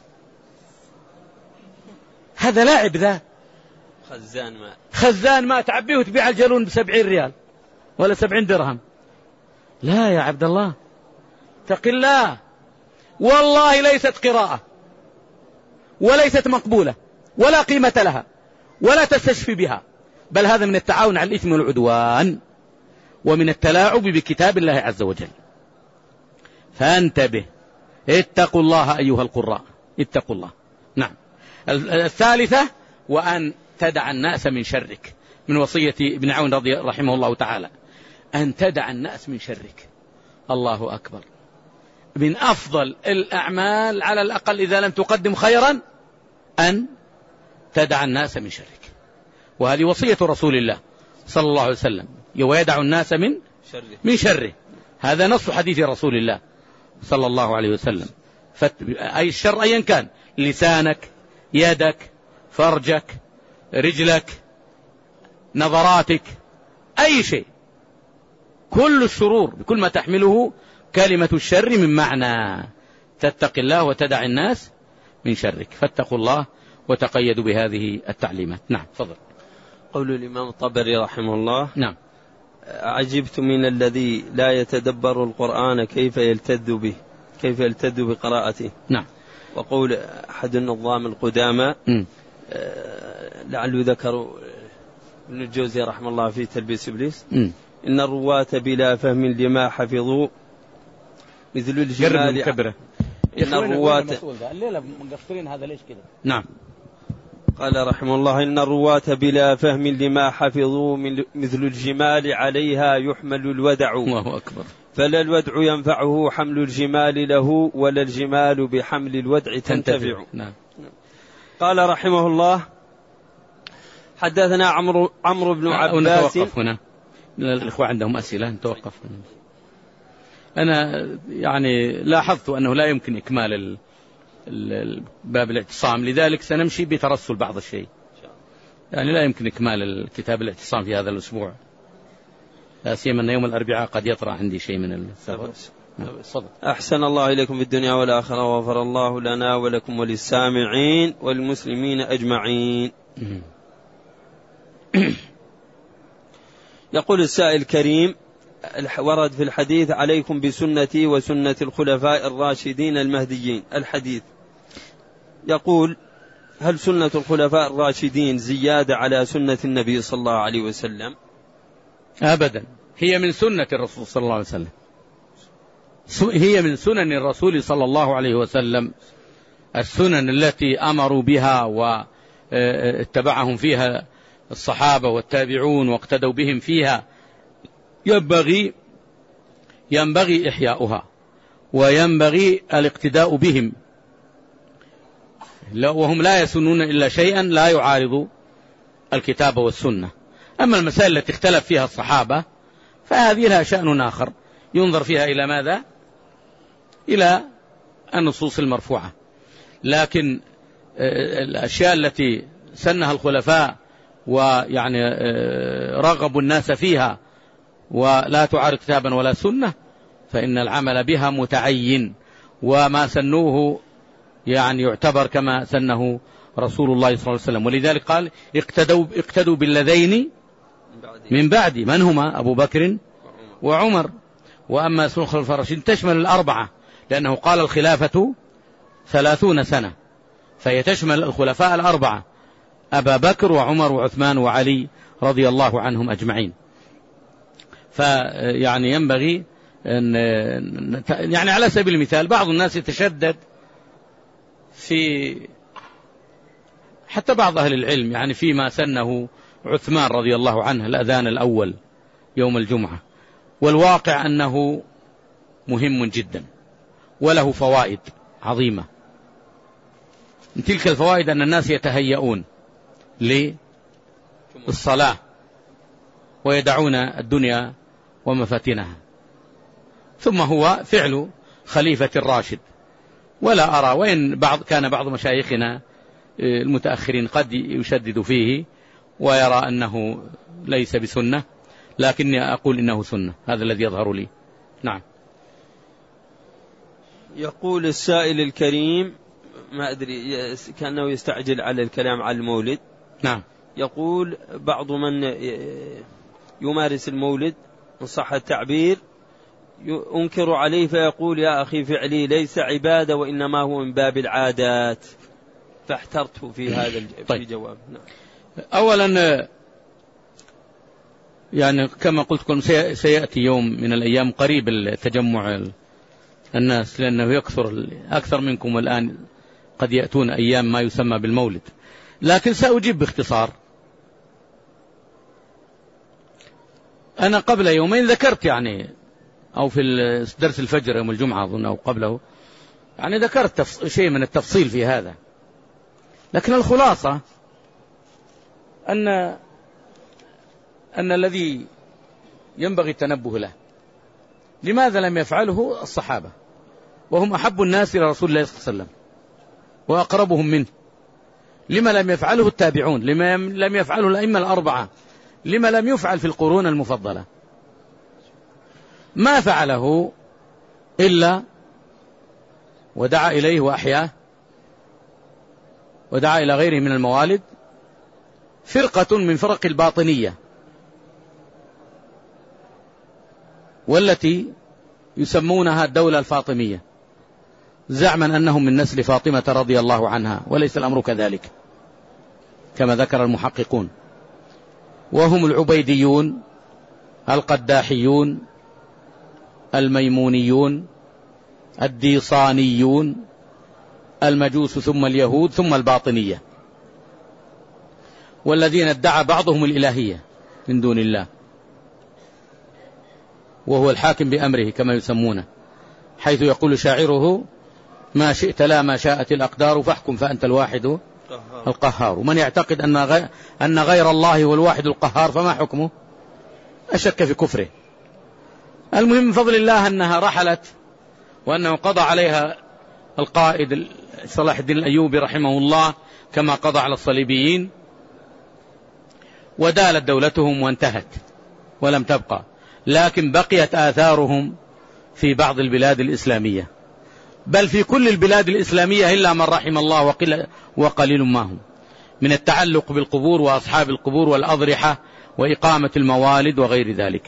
هذا لاعب ذا، خزان ماء خزان ماء تعبيه وتبيع الجالون بسبعين ريال ولا سبعين درهم. لا يا عبد الله، اتق الله، والله ليست قراءة وليست مقبولة ولا قيمة لها ولا تستشفي بها، بل هذا من التعاون على الإثم والعدوان ومن التلاعب بكتاب الله عز وجل. فانتبه، اتقوا الله أيها القراء، اتقوا الله. نعم. الثالثة وأن تدع الناس من شرك، من وصية ابن عون رضي رحمه الله تعالى، أن تدع الناس من شرك. الله أكبر، من أفضل الأعمال على الأقل إذا لم تقدم خيرا أن تدع الناس من شرك، وهذه وصية رسول الله صلى الله عليه وسلم، ويدع الناس من شره. من شره، هذا نص حديث رسول الله صلى الله عليه وسلم. أي الشر أيا كان، لسانك، يدك، فرجك، رجلك، نظراتك، أي شيء، كل الشرور بكل ما تحمله كلمة الشر من معنى، تتقي الله وتدع الناس من شرك. فاتقوا الله وتقيدوا بهذه التعليمات. نعم، فضل. قول الإمام الطبري رحمه الله: نعم، عجبت من الذي لا يتدبر القرآن كيف يلتذ به، كيف يلتذ بقراءته. نعم. وقول أحد النظام القدامى لعله ذكروا ابن الجوزي رحمه الله في تلبيس إبليس: م. إن الرواة بلا فهم لما حفظوا مثل الجمال. إن الرواة الليلة مقصرين هذا ليش كده؟ نعم. قال رحمه الله: إن الرواة بلا فهم لما حفظوا مثل الجمال عليها يحمل الودع. الله أكبر. فلا الودع ينفعه حمل الجمال له، ولا الجمال بحمل الودع تنتفع. نعم. قال رحمه الله: حدثنا عمرو عمرو بن عباس. نتوقف هنا، الإخوة عندهم أسئلة، نتوقف هنا. أنا يعني لاحظت أنه لا يمكن إكمال باب الاعتصام، لذلك سنمشي بترسل بعض الشيء، يعني لا يمكن إكمال الكتاب الاعتصام في هذا الأسبوع، لا سيما أن يوم الأربعاء قد يطرأ عندي شيء من السفر. أحسن الله إليكم في الدنيا والآخرة، وغفر الله لنا ولكم وللسامعين والمسلمين أجمعين. يقول السائل الكريم: ورد في الحديث: عليكم بسنتي وسنة الخلفاء الراشدين المهديين. الحديث يقول: هل سنة الخلفاء الراشدين زيادة على سنة النبي صلى الله عليه وسلم؟ أبدا، هي من سنة الرسول صلى الله عليه وسلم، هي من سنن الرسول صلى الله عليه وسلم، السنن التي أمروا بها واتبعهم فيها الصحابة والتابعون واقتدوا بهم فيها، ينبغي ينبغي إحياؤها وينبغي الاقتداء بهم، وهم لا يسنون إلا شيئا لا يعارض الكتاب والسنة. أما المسائل التي اختلف فيها الصحابة فهذه لها شأن آخر، ينظر فيها إلى ماذا؟ إلى النصوص المرفوعة. لكن الأشياء التي سنها الخلفاء ويعني رغبوا الناس فيها ولا تعارض كتابا ولا سنة، فإن العمل بها متعين، وما سنوه يعني يعتبر كما سنه رسول الله صلى الله عليه وسلم. ولذلك قال: اقتدوا, اقتدوا بالذين من بعد، من هما؟ أبو بكر وعمر. وأما سنة الخلفاء الراشدين تشمل الأربعة، لأنه قال الخلافة ثلاثون سنة، فهي تشمل الخلفاء الأربعة: أبا بكر وعمر وعثمان وعلي رضي الله عنهم أجمعين. فيعني ينبغي أن يعني على سبيل المثال بعض الناس يتشدد في حتى بعض أهل العلم يعني فيما سنه عثمان رضي الله عنه الأذان الأول يوم الجمعة، والواقع أنه مهم جدا وله فوائد عظيمة. من تلك الفوائد أن الناس يتهيئون للصلاة ويدعون الدنيا ومفاتنها، ثم هو فعل خليفة الراشد. ولا أرى وإن بعض كان بعض مشايخنا المتأخرين قد يشدد فيه ويرى أنه ليس بسنة، لكني أقول إنه سنة، هذا الذي يظهر لي. نعم. يقول السائل الكريم، ما أدري كأنه يستعجل على الكلام على المولد. نعم. يقول بعض من يمارس المولد إن صح التعبير أنكر عليه فيقول يا أخي فعلي ليس عبادة وإنما هو من باب العادات، فاحترت في هذا طيب. في جواب. نعم. أولا يعني كما قلت لكم سيأتي يوم من الأيام قريب التجمع الناس، لأنه يكثر أكثر منكم الآن قد يأتون أيام ما يسمى بالمولد، لكن سأجيب باختصار. أنا قبل يومين ذكرت يعني أو في درس الفجر يوم الجمعة أظن أو قبله يعني ذكرت شيء من التفصيل في هذا، لكن الخلاصة أن أن الذي ينبغي التنبه له لماذا لم يفعله الصحابة وهم أحب الناس إلى رسول الله صلى الله عليه وسلم وأقربهم منه؟ لما لم يفعله التابعون؟ لما لم يفعله الأئمة الأربعة؟ لما لم يفعل في القرون المفضلة؟ ما فعله إلا ودعا إليه وأحياه ودعا إلى غيره من الموالد فرقة من فرق الباطنية، والتي يسمونها الدولة الفاطمية، زعما أنهم من نسل فاطمة رضي الله عنها، وليس الأمر كذلك كما ذكر المحققون. وهم العبيديون القداحيون الميمونيون الديصانيون المجوس ثم اليهود ثم الباطنية، والذين ادعى بعضهم الإلهية من دون الله، وهو الحاكم بأمره كما يسمونه، حيث يقول شاعره ما شئت لا ما شاءت الأقدار فاحكم فأنت الواحد القهار. ومن يعتقد أن غير, أن غير الله هو الواحد القهار فما حكمه؟ أشك في كفره. المهم من فضل الله أنها رحلت، وأنه قضى عليها القائد صلاح الدين الأيوبي رحمه الله كما قضى على الصليبيين، ودالت دولتهم وانتهت ولم تبقى، لكن بقيت آثارهم في بعض البلاد الإسلامية، بل في كل البلاد الإسلامية إلا من رحم الله وقليل ما هم، من التعلق بالقبور وأصحاب القبور والأضرحة وإقامة الموالد وغير ذلك.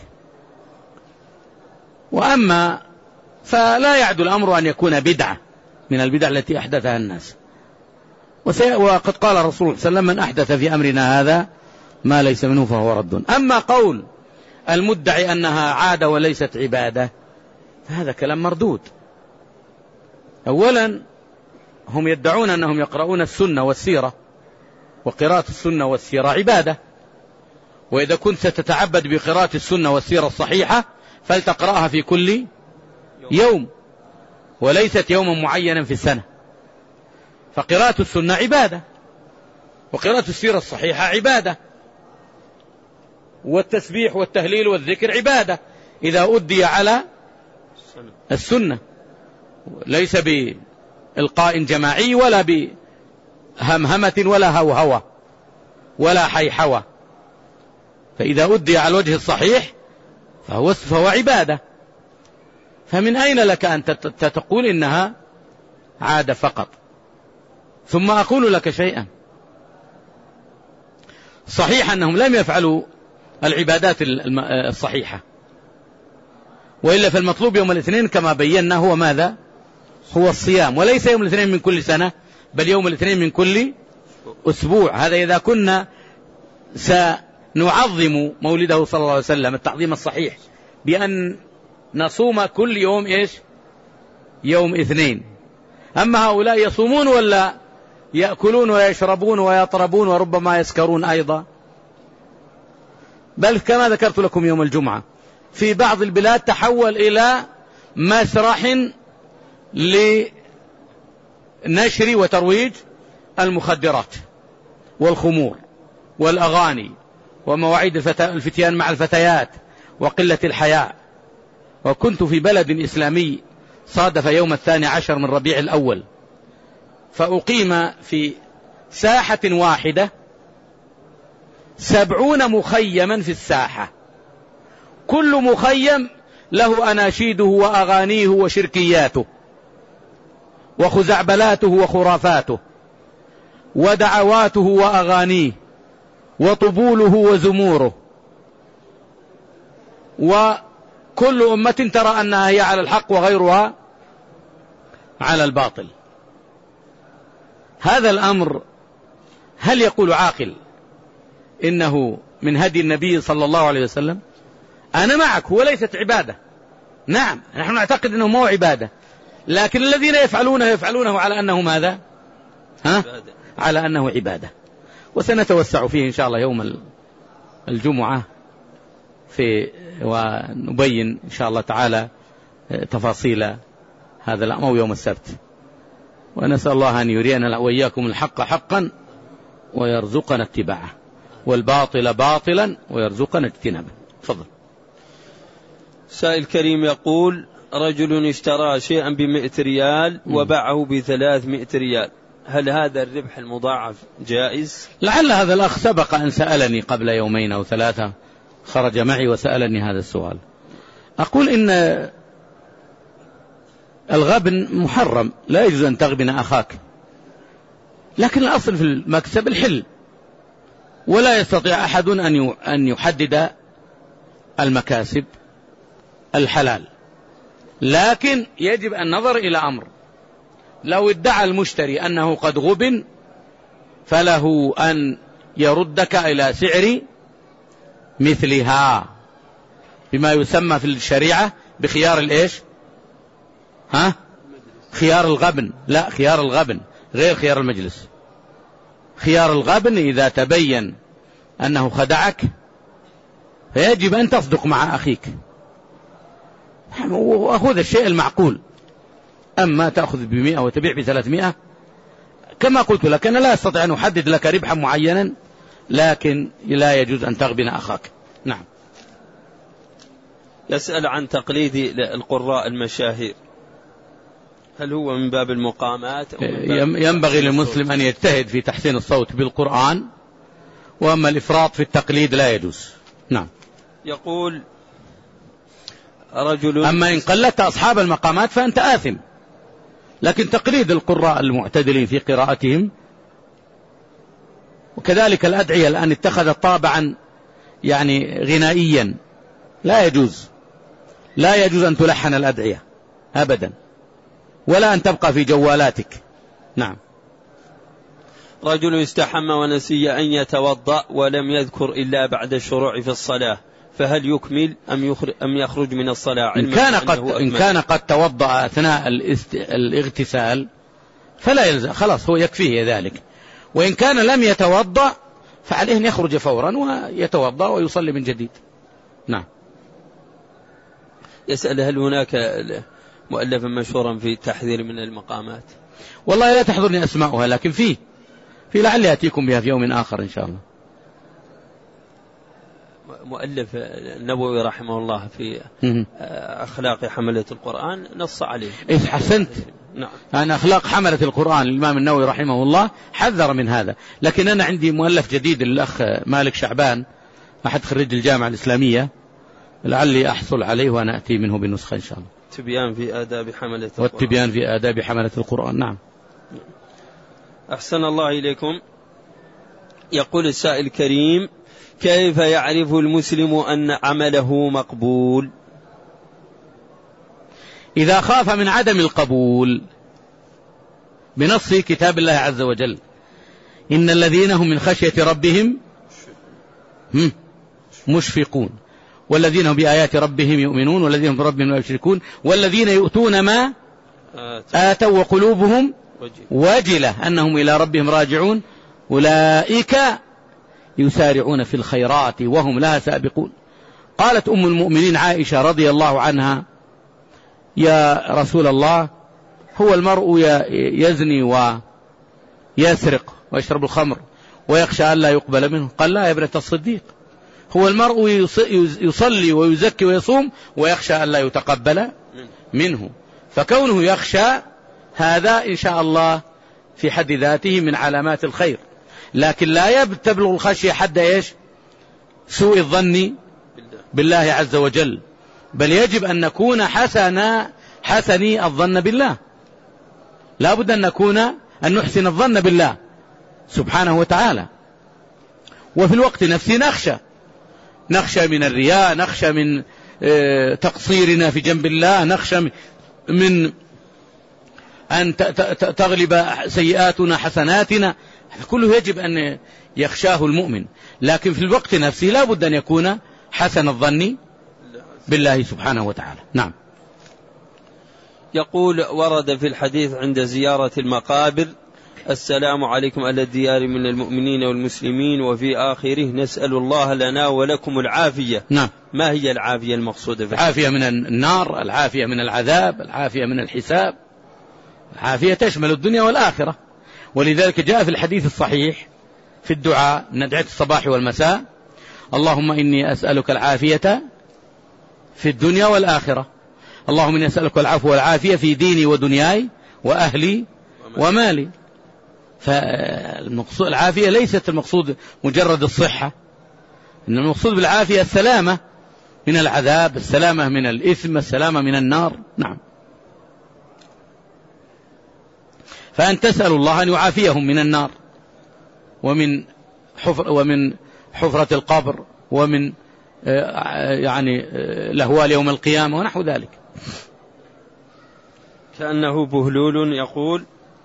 وأما فلا يعد الأمر أن يكون بدعة من البدع التي أحدثها الناس، وقد قال الرسول صلى الله عليه وسلم من أحدث في أمرنا هذا ما ليس منه فهو رد. أما قول المدعي أنها عادة وليست عبادة فهذا كلام مردود. أولا هم يدعون أنهم يقرؤون السنة والسيرة، وقراءة السنة والسيرة عبادة، وإذا كنت ستتعبد بقراءة السنة والسيرة الصحيحة فلتقرأها في كل يوم وليست يوما معينا في السنة، فقراءة السنة عبادة، وقراءة السيرة الصحيحة عبادة، والتسبيح والتهليل والذكر عبادة إذا أدي على السنة، ليس بإلقاء جماعي ولا بهمهمة ولا هوهوة ولا حيحوة، فإذا أدي على الوجه الصحيح فهو, فهو عبادة. فمن أين لك أن تقول إنها عادة فقط؟ ثم أقول لك شيئا، صحيح أنهم لم يفعلوا العبادات الصحيحة، وإلا فالمطلوب يوم الاثنين كما بينا هو ماذا؟ هو الصيام، وليس يوم الاثنين من كل سنة بل يوم الاثنين من كل أسبوع. هذا إذا كنا نعظم مولده صلى الله عليه وسلم التعظيم الصحيح بأن نصوم كل يوم إيش؟ يوم اثنين. أما هؤلاء يصومون ولا يأكلون ويشربون ويطربون وربما يسكرون أيضا؟ بل كما ذكرت لكم يوم الجمعة في بعض البلاد تحول إلى مسرح لنشر وترويج المخدرات والخمور والأغاني ومواعيد الفتيان مع الفتيات وقلة الحياء. وكنت في بلد إسلامي صادف يوم الثاني عشر من ربيع الأول، فأقيم في ساحة واحدة سبعون مخيما في الساحة، كل مخيم له أناشيده وأغانيه وشركياته وخزعبلاته وخرافاته ودعواته وأغانيه وطبوله وزموره، وكل أمة ترى أنها هي على الحق وغيرها على الباطل. هذا الأمر هل يقول عاقل إنه من هدي النبي صلى الله عليه وسلم؟ أنا معك، هو ليست عبادة، نعم نحن نعتقد أنه مو عبادة، لكن الذين يفعلونه يفعلونه على أنه ماذا؟ ها؟ على أنه عبادة. وسنتوسع فيه إن شاء الله يوم الجمعة في ونبين إن شاء الله تعالى تفاصيل هذا الأمر يوم السبت. ونسأل الله أن يرينا وإياكم الحق حقا ويرزقنا اتباعه والباطل باطلا ويرزقنا اجتنابه. تفضل. سائل كريم يقول: رجل اشترى شيئا بمئة ريال وباعه بثلاثمائة ريال، هل هذا الربح المضاعف جائز؟ لعل هذا الأخ سبق أن سألني قبل يومين أو ثلاثة، خرج معي وسألني هذا السؤال. أقول إن الغبن محرم، لا يجوز أن تغبن أخاك، لكن الأصل في المكسب الحل، ولا يستطيع أحد أن يحدد المكاسب الحلال، لكن يجب النظر إلى أمر: لو ادعى المشتري أنه قد غبن فله أن يردك إلى سعر مثلها بما يسمى في الشريعة بخيار الإيش؟ ها؟ خيار الغبن، لا خيار الغبن غير خيار المجلس. خيار الغبن إذا تبين أنه خدعك فيجب أن تصدق مع أخيك وأخذ الشيء المعقول. أما تأخذ بمئة وتبيع بثلاثمائة، كما قلت لك أنا لا أستطيع أن أحدد لك ربحا معينا، لكن لا يجوز أن تغبن أخاك. نعم. يسأل عن تقليد القراء المشاهير، هل هو من باب المقامات أو من باب ينبغي للمسلم أن يجتهد في تحسين الصوت بالقرآن، وأما الإفراط في التقليد لا يجوز. نعم. يقول رجل: أما إن قلدت أصحاب المقامات فأنت آثم، لكن تقليد القراء المعتدلين في قراءتهم، وكذلك الأدعية الآن اتخذت طابعا يعني غنائيا، لا يجوز، لا يجوز أن تلحن الأدعية أبدا، ولا أن تبقى في جوالاتك. نعم. رجل استحمى ونسي أن يتوضأ ولم يذكر إلا بعد الشروع في الصلاة، فهل يكمل أم يخرج من الصلاة؟ إن كان قد, إن كان قد توضأ أثناء الاغتسال فلا يلزم، خلاص هو يكفيه ذلك. وإن كان لم يتوضأ فعليه أن يخرج فورا ويتوضأ ويصلي من جديد. نعم. يسأل: هل هناك مؤلفا مشهورا في التحذير من المقامات؟ والله لا تحضرني أسماؤها، لكن فيه في لعل يأتيكم بها في يوم آخر إن شاء الله. مؤلف النووي رحمه الله في أخلاق حملة القرآن نص عليه. إيه حسنت. نعم. أن أخلاق حملة القرآن الإمام النووي رحمه الله حذر من هذا، لكن أنا عندي مؤلف جديد للأخ مالك شعبان أحد خريج الجامعة الإسلامية، لعلي أحصل عليه وأنا أتي منه بنسخة إن شاء الله. تبيان في آداب حملة القرآن. والتبيان في آداب حملة القرآن. نعم. أحسن الله إليكم. يقول السائل الكريم: كيف يعرف المسلم أن عمله مقبول؟ إذا خاف من عدم القبول بنص كتاب الله عز وجل: إن الذين هم من خشية ربهم مشفقون والذين هم بآيات ربهم يؤمنون والذين هم بربهم لا يشركون والذين يؤتون ما آتوا وقلوبهم وجلة أنهم إلى ربهم راجعون أولئك يسارعون في الخيرات وهم لها سابقون. قالت أم المؤمنين عائشة رضي الله عنها: يا رسول الله، هو المرء يزني ويسرق ويشرب الخمر ويخشى أن لا يقبل منه؟ قال: لا يا ابنة الصديق، هو المرء يصلي ويزكي ويصوم ويخشى أن لا يتقبل منه. فكونه يخشى هذا إن شاء الله في حد ذاته من علامات الخير، لكن لا تبلغ الخشية حد إيش؟ سوء الظن بالله عز وجل، بل يجب أن نكون حسنا حسني الظن بالله، لا بد أن نكون أن نحسن الظن بالله سبحانه وتعالى. وفي الوقت نفسه نخشى نخشى من الرياء، نخشى من تقصيرنا في جنب الله، نخشى من أن تغلب سيئاتنا حسناتنا، كله يجب أن يخشاه المؤمن، لكن في الوقت نفسه لا بد أن يكون حسن الظن بالله سبحانه وتعالى. نعم. يقول: ورد في الحديث عند زيارة المقابر: السلام عليكم أهل الديار من المؤمنين والمسلمين، وفي آخره: نسأل الله لنا ولكم العافية. نعم. ما هي العافية المقصودة في العافية من النار، العافية من العذاب، العافية من الحساب، العافية تشمل الدنيا والآخرة. ولذلك جاء في الحديث الصحيح في الدعاء من أدعية الصباح والمساء: اللهم إني أسألك العافية في الدنيا والآخرة، اللهم إني أسألك العفو والعافية في ديني ودنياي وأهلي ومالي. فالمقصود العافية ليست المقصود مجرد الصحة، إن المقصود بالعافية السلامة من العذاب، السلامة من الإثم، السلامة من النار. نعم. فأن تسأل الله أن يعافيهم من النار ومن حفر ومن حفرة القبر ومن يعني الأهوال يوم القيامة ونحو ذلك. كأنه بهلول يقول: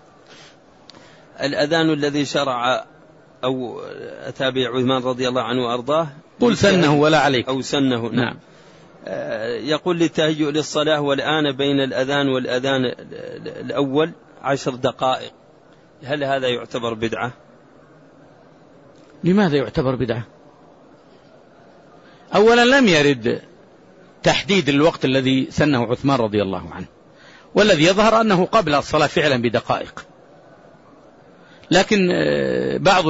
الأذان الذي شرع أو أتابع عثمان رضي الله عنه وأرضاه قل سنه ولا عليك أو سنه. نعم. يقول: للتهيؤ للصلاة، والآن بين الأذان والأذان الأول عشر دقائق، هل هذا يعتبر بدعة؟ لماذا يعتبر بدعة؟ أولا لم يرد تحديد الوقت الذي سنه عثمان رضي الله عنه، والذي يظهر أنه قبل الصلاة فعلا بدقائق، لكن بعض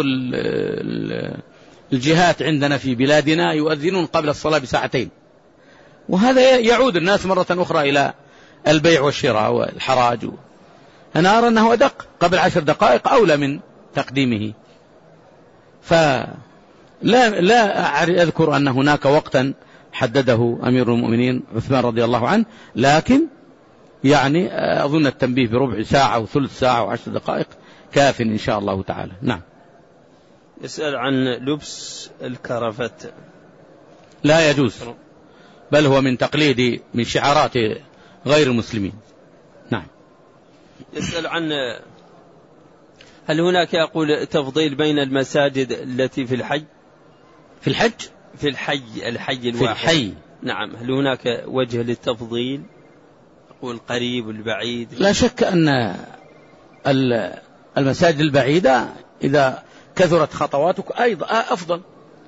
الجهات عندنا في بلادنا يؤذنون قبل الصلاة بساعتين، وهذا يعود الناس مرة أخرى إلى البيع والشراء والحراج. أنا أرى أنه أدق، قبل عشر دقائق أولى من تقديمه. فلا لا أذكر أن هناك وقتا حدده أمير المؤمنين عثمان رضي الله عنه، لكن يعني أظن التنبيه بربع ساعة وثلث ساعة وعشر دقائق كاف إن شاء الله تعالى. نعم. يسأل عن لبس الكرافت. لا يجوز، بل هو من تقليد من شعارات غير المسلمين. نعم. يسأل عن هل هناك يقول تفضيل بين المساجد التي في الحي في الحج في الحي الحي الواحد في الحي. نعم، هل هناك وجه للتفضيل، يقول القريب والبعيد؟ لا شك أن المساجد البعيدة إذا كثرت خطواتك أيضا أفضل.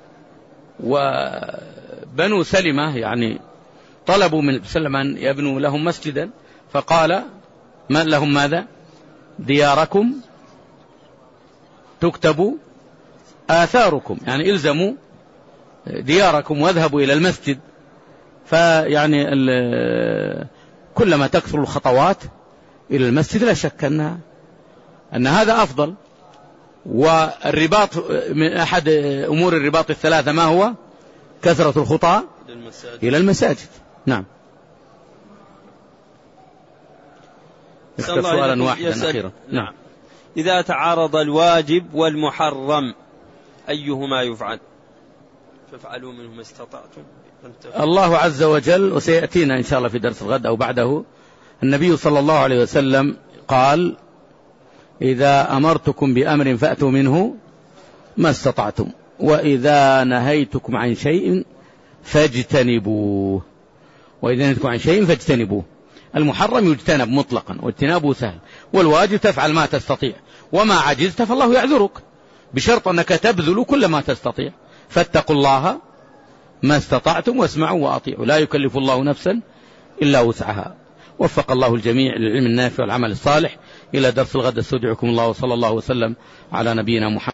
وبنو سلمة يعني طلبوا من سلم أن يبنوا لهم مسجدا، فقال ما لهم ماذا؟ دياركم تكتب آثاركم، يعني إلزموا دياركم واذهبوا إلى المسجد. فيعني كلما تكثر الخطوات إلى المسجد لا شك أن أن هذا أفضل. والرباط من أحد أمور الرباط الثلاثة ما هو؟ كثرة الخطى إلى المساجد. نعم. سؤالا واحدا أخيرا. نعم. إذا تعارض الواجب والمحرم أيهما يفعل؟ فافعلوا منه ما استطعتم. الله عز وجل، وسيأتينا إن شاء الله في درس الغد أو بعده، النبي صلى الله عليه وسلم قال: إذا أمرتكم بأمر فأتوا منه ما استطعتم، وإذا نهيتكم عن شيء فاجتنبوه وإذا نهيتكم عن شيء فاجتنبوه. المحرم يجتنب مطلقا واجتنابه سهل، والواجب تفعل ما تستطيع، وما عجزت فالله يعذرك بشرط أنك تبذل كل ما تستطيع. فاتقوا الله ما استطعتم واسمعوا وأطيعوا، لا يكلف الله نفسا إلا وسعها. وفق الله الجميع للعلم النافع والعمل الصالح. إلى درس الغد استودعكم الله، وصلى الله وسلم على نبينا محمد.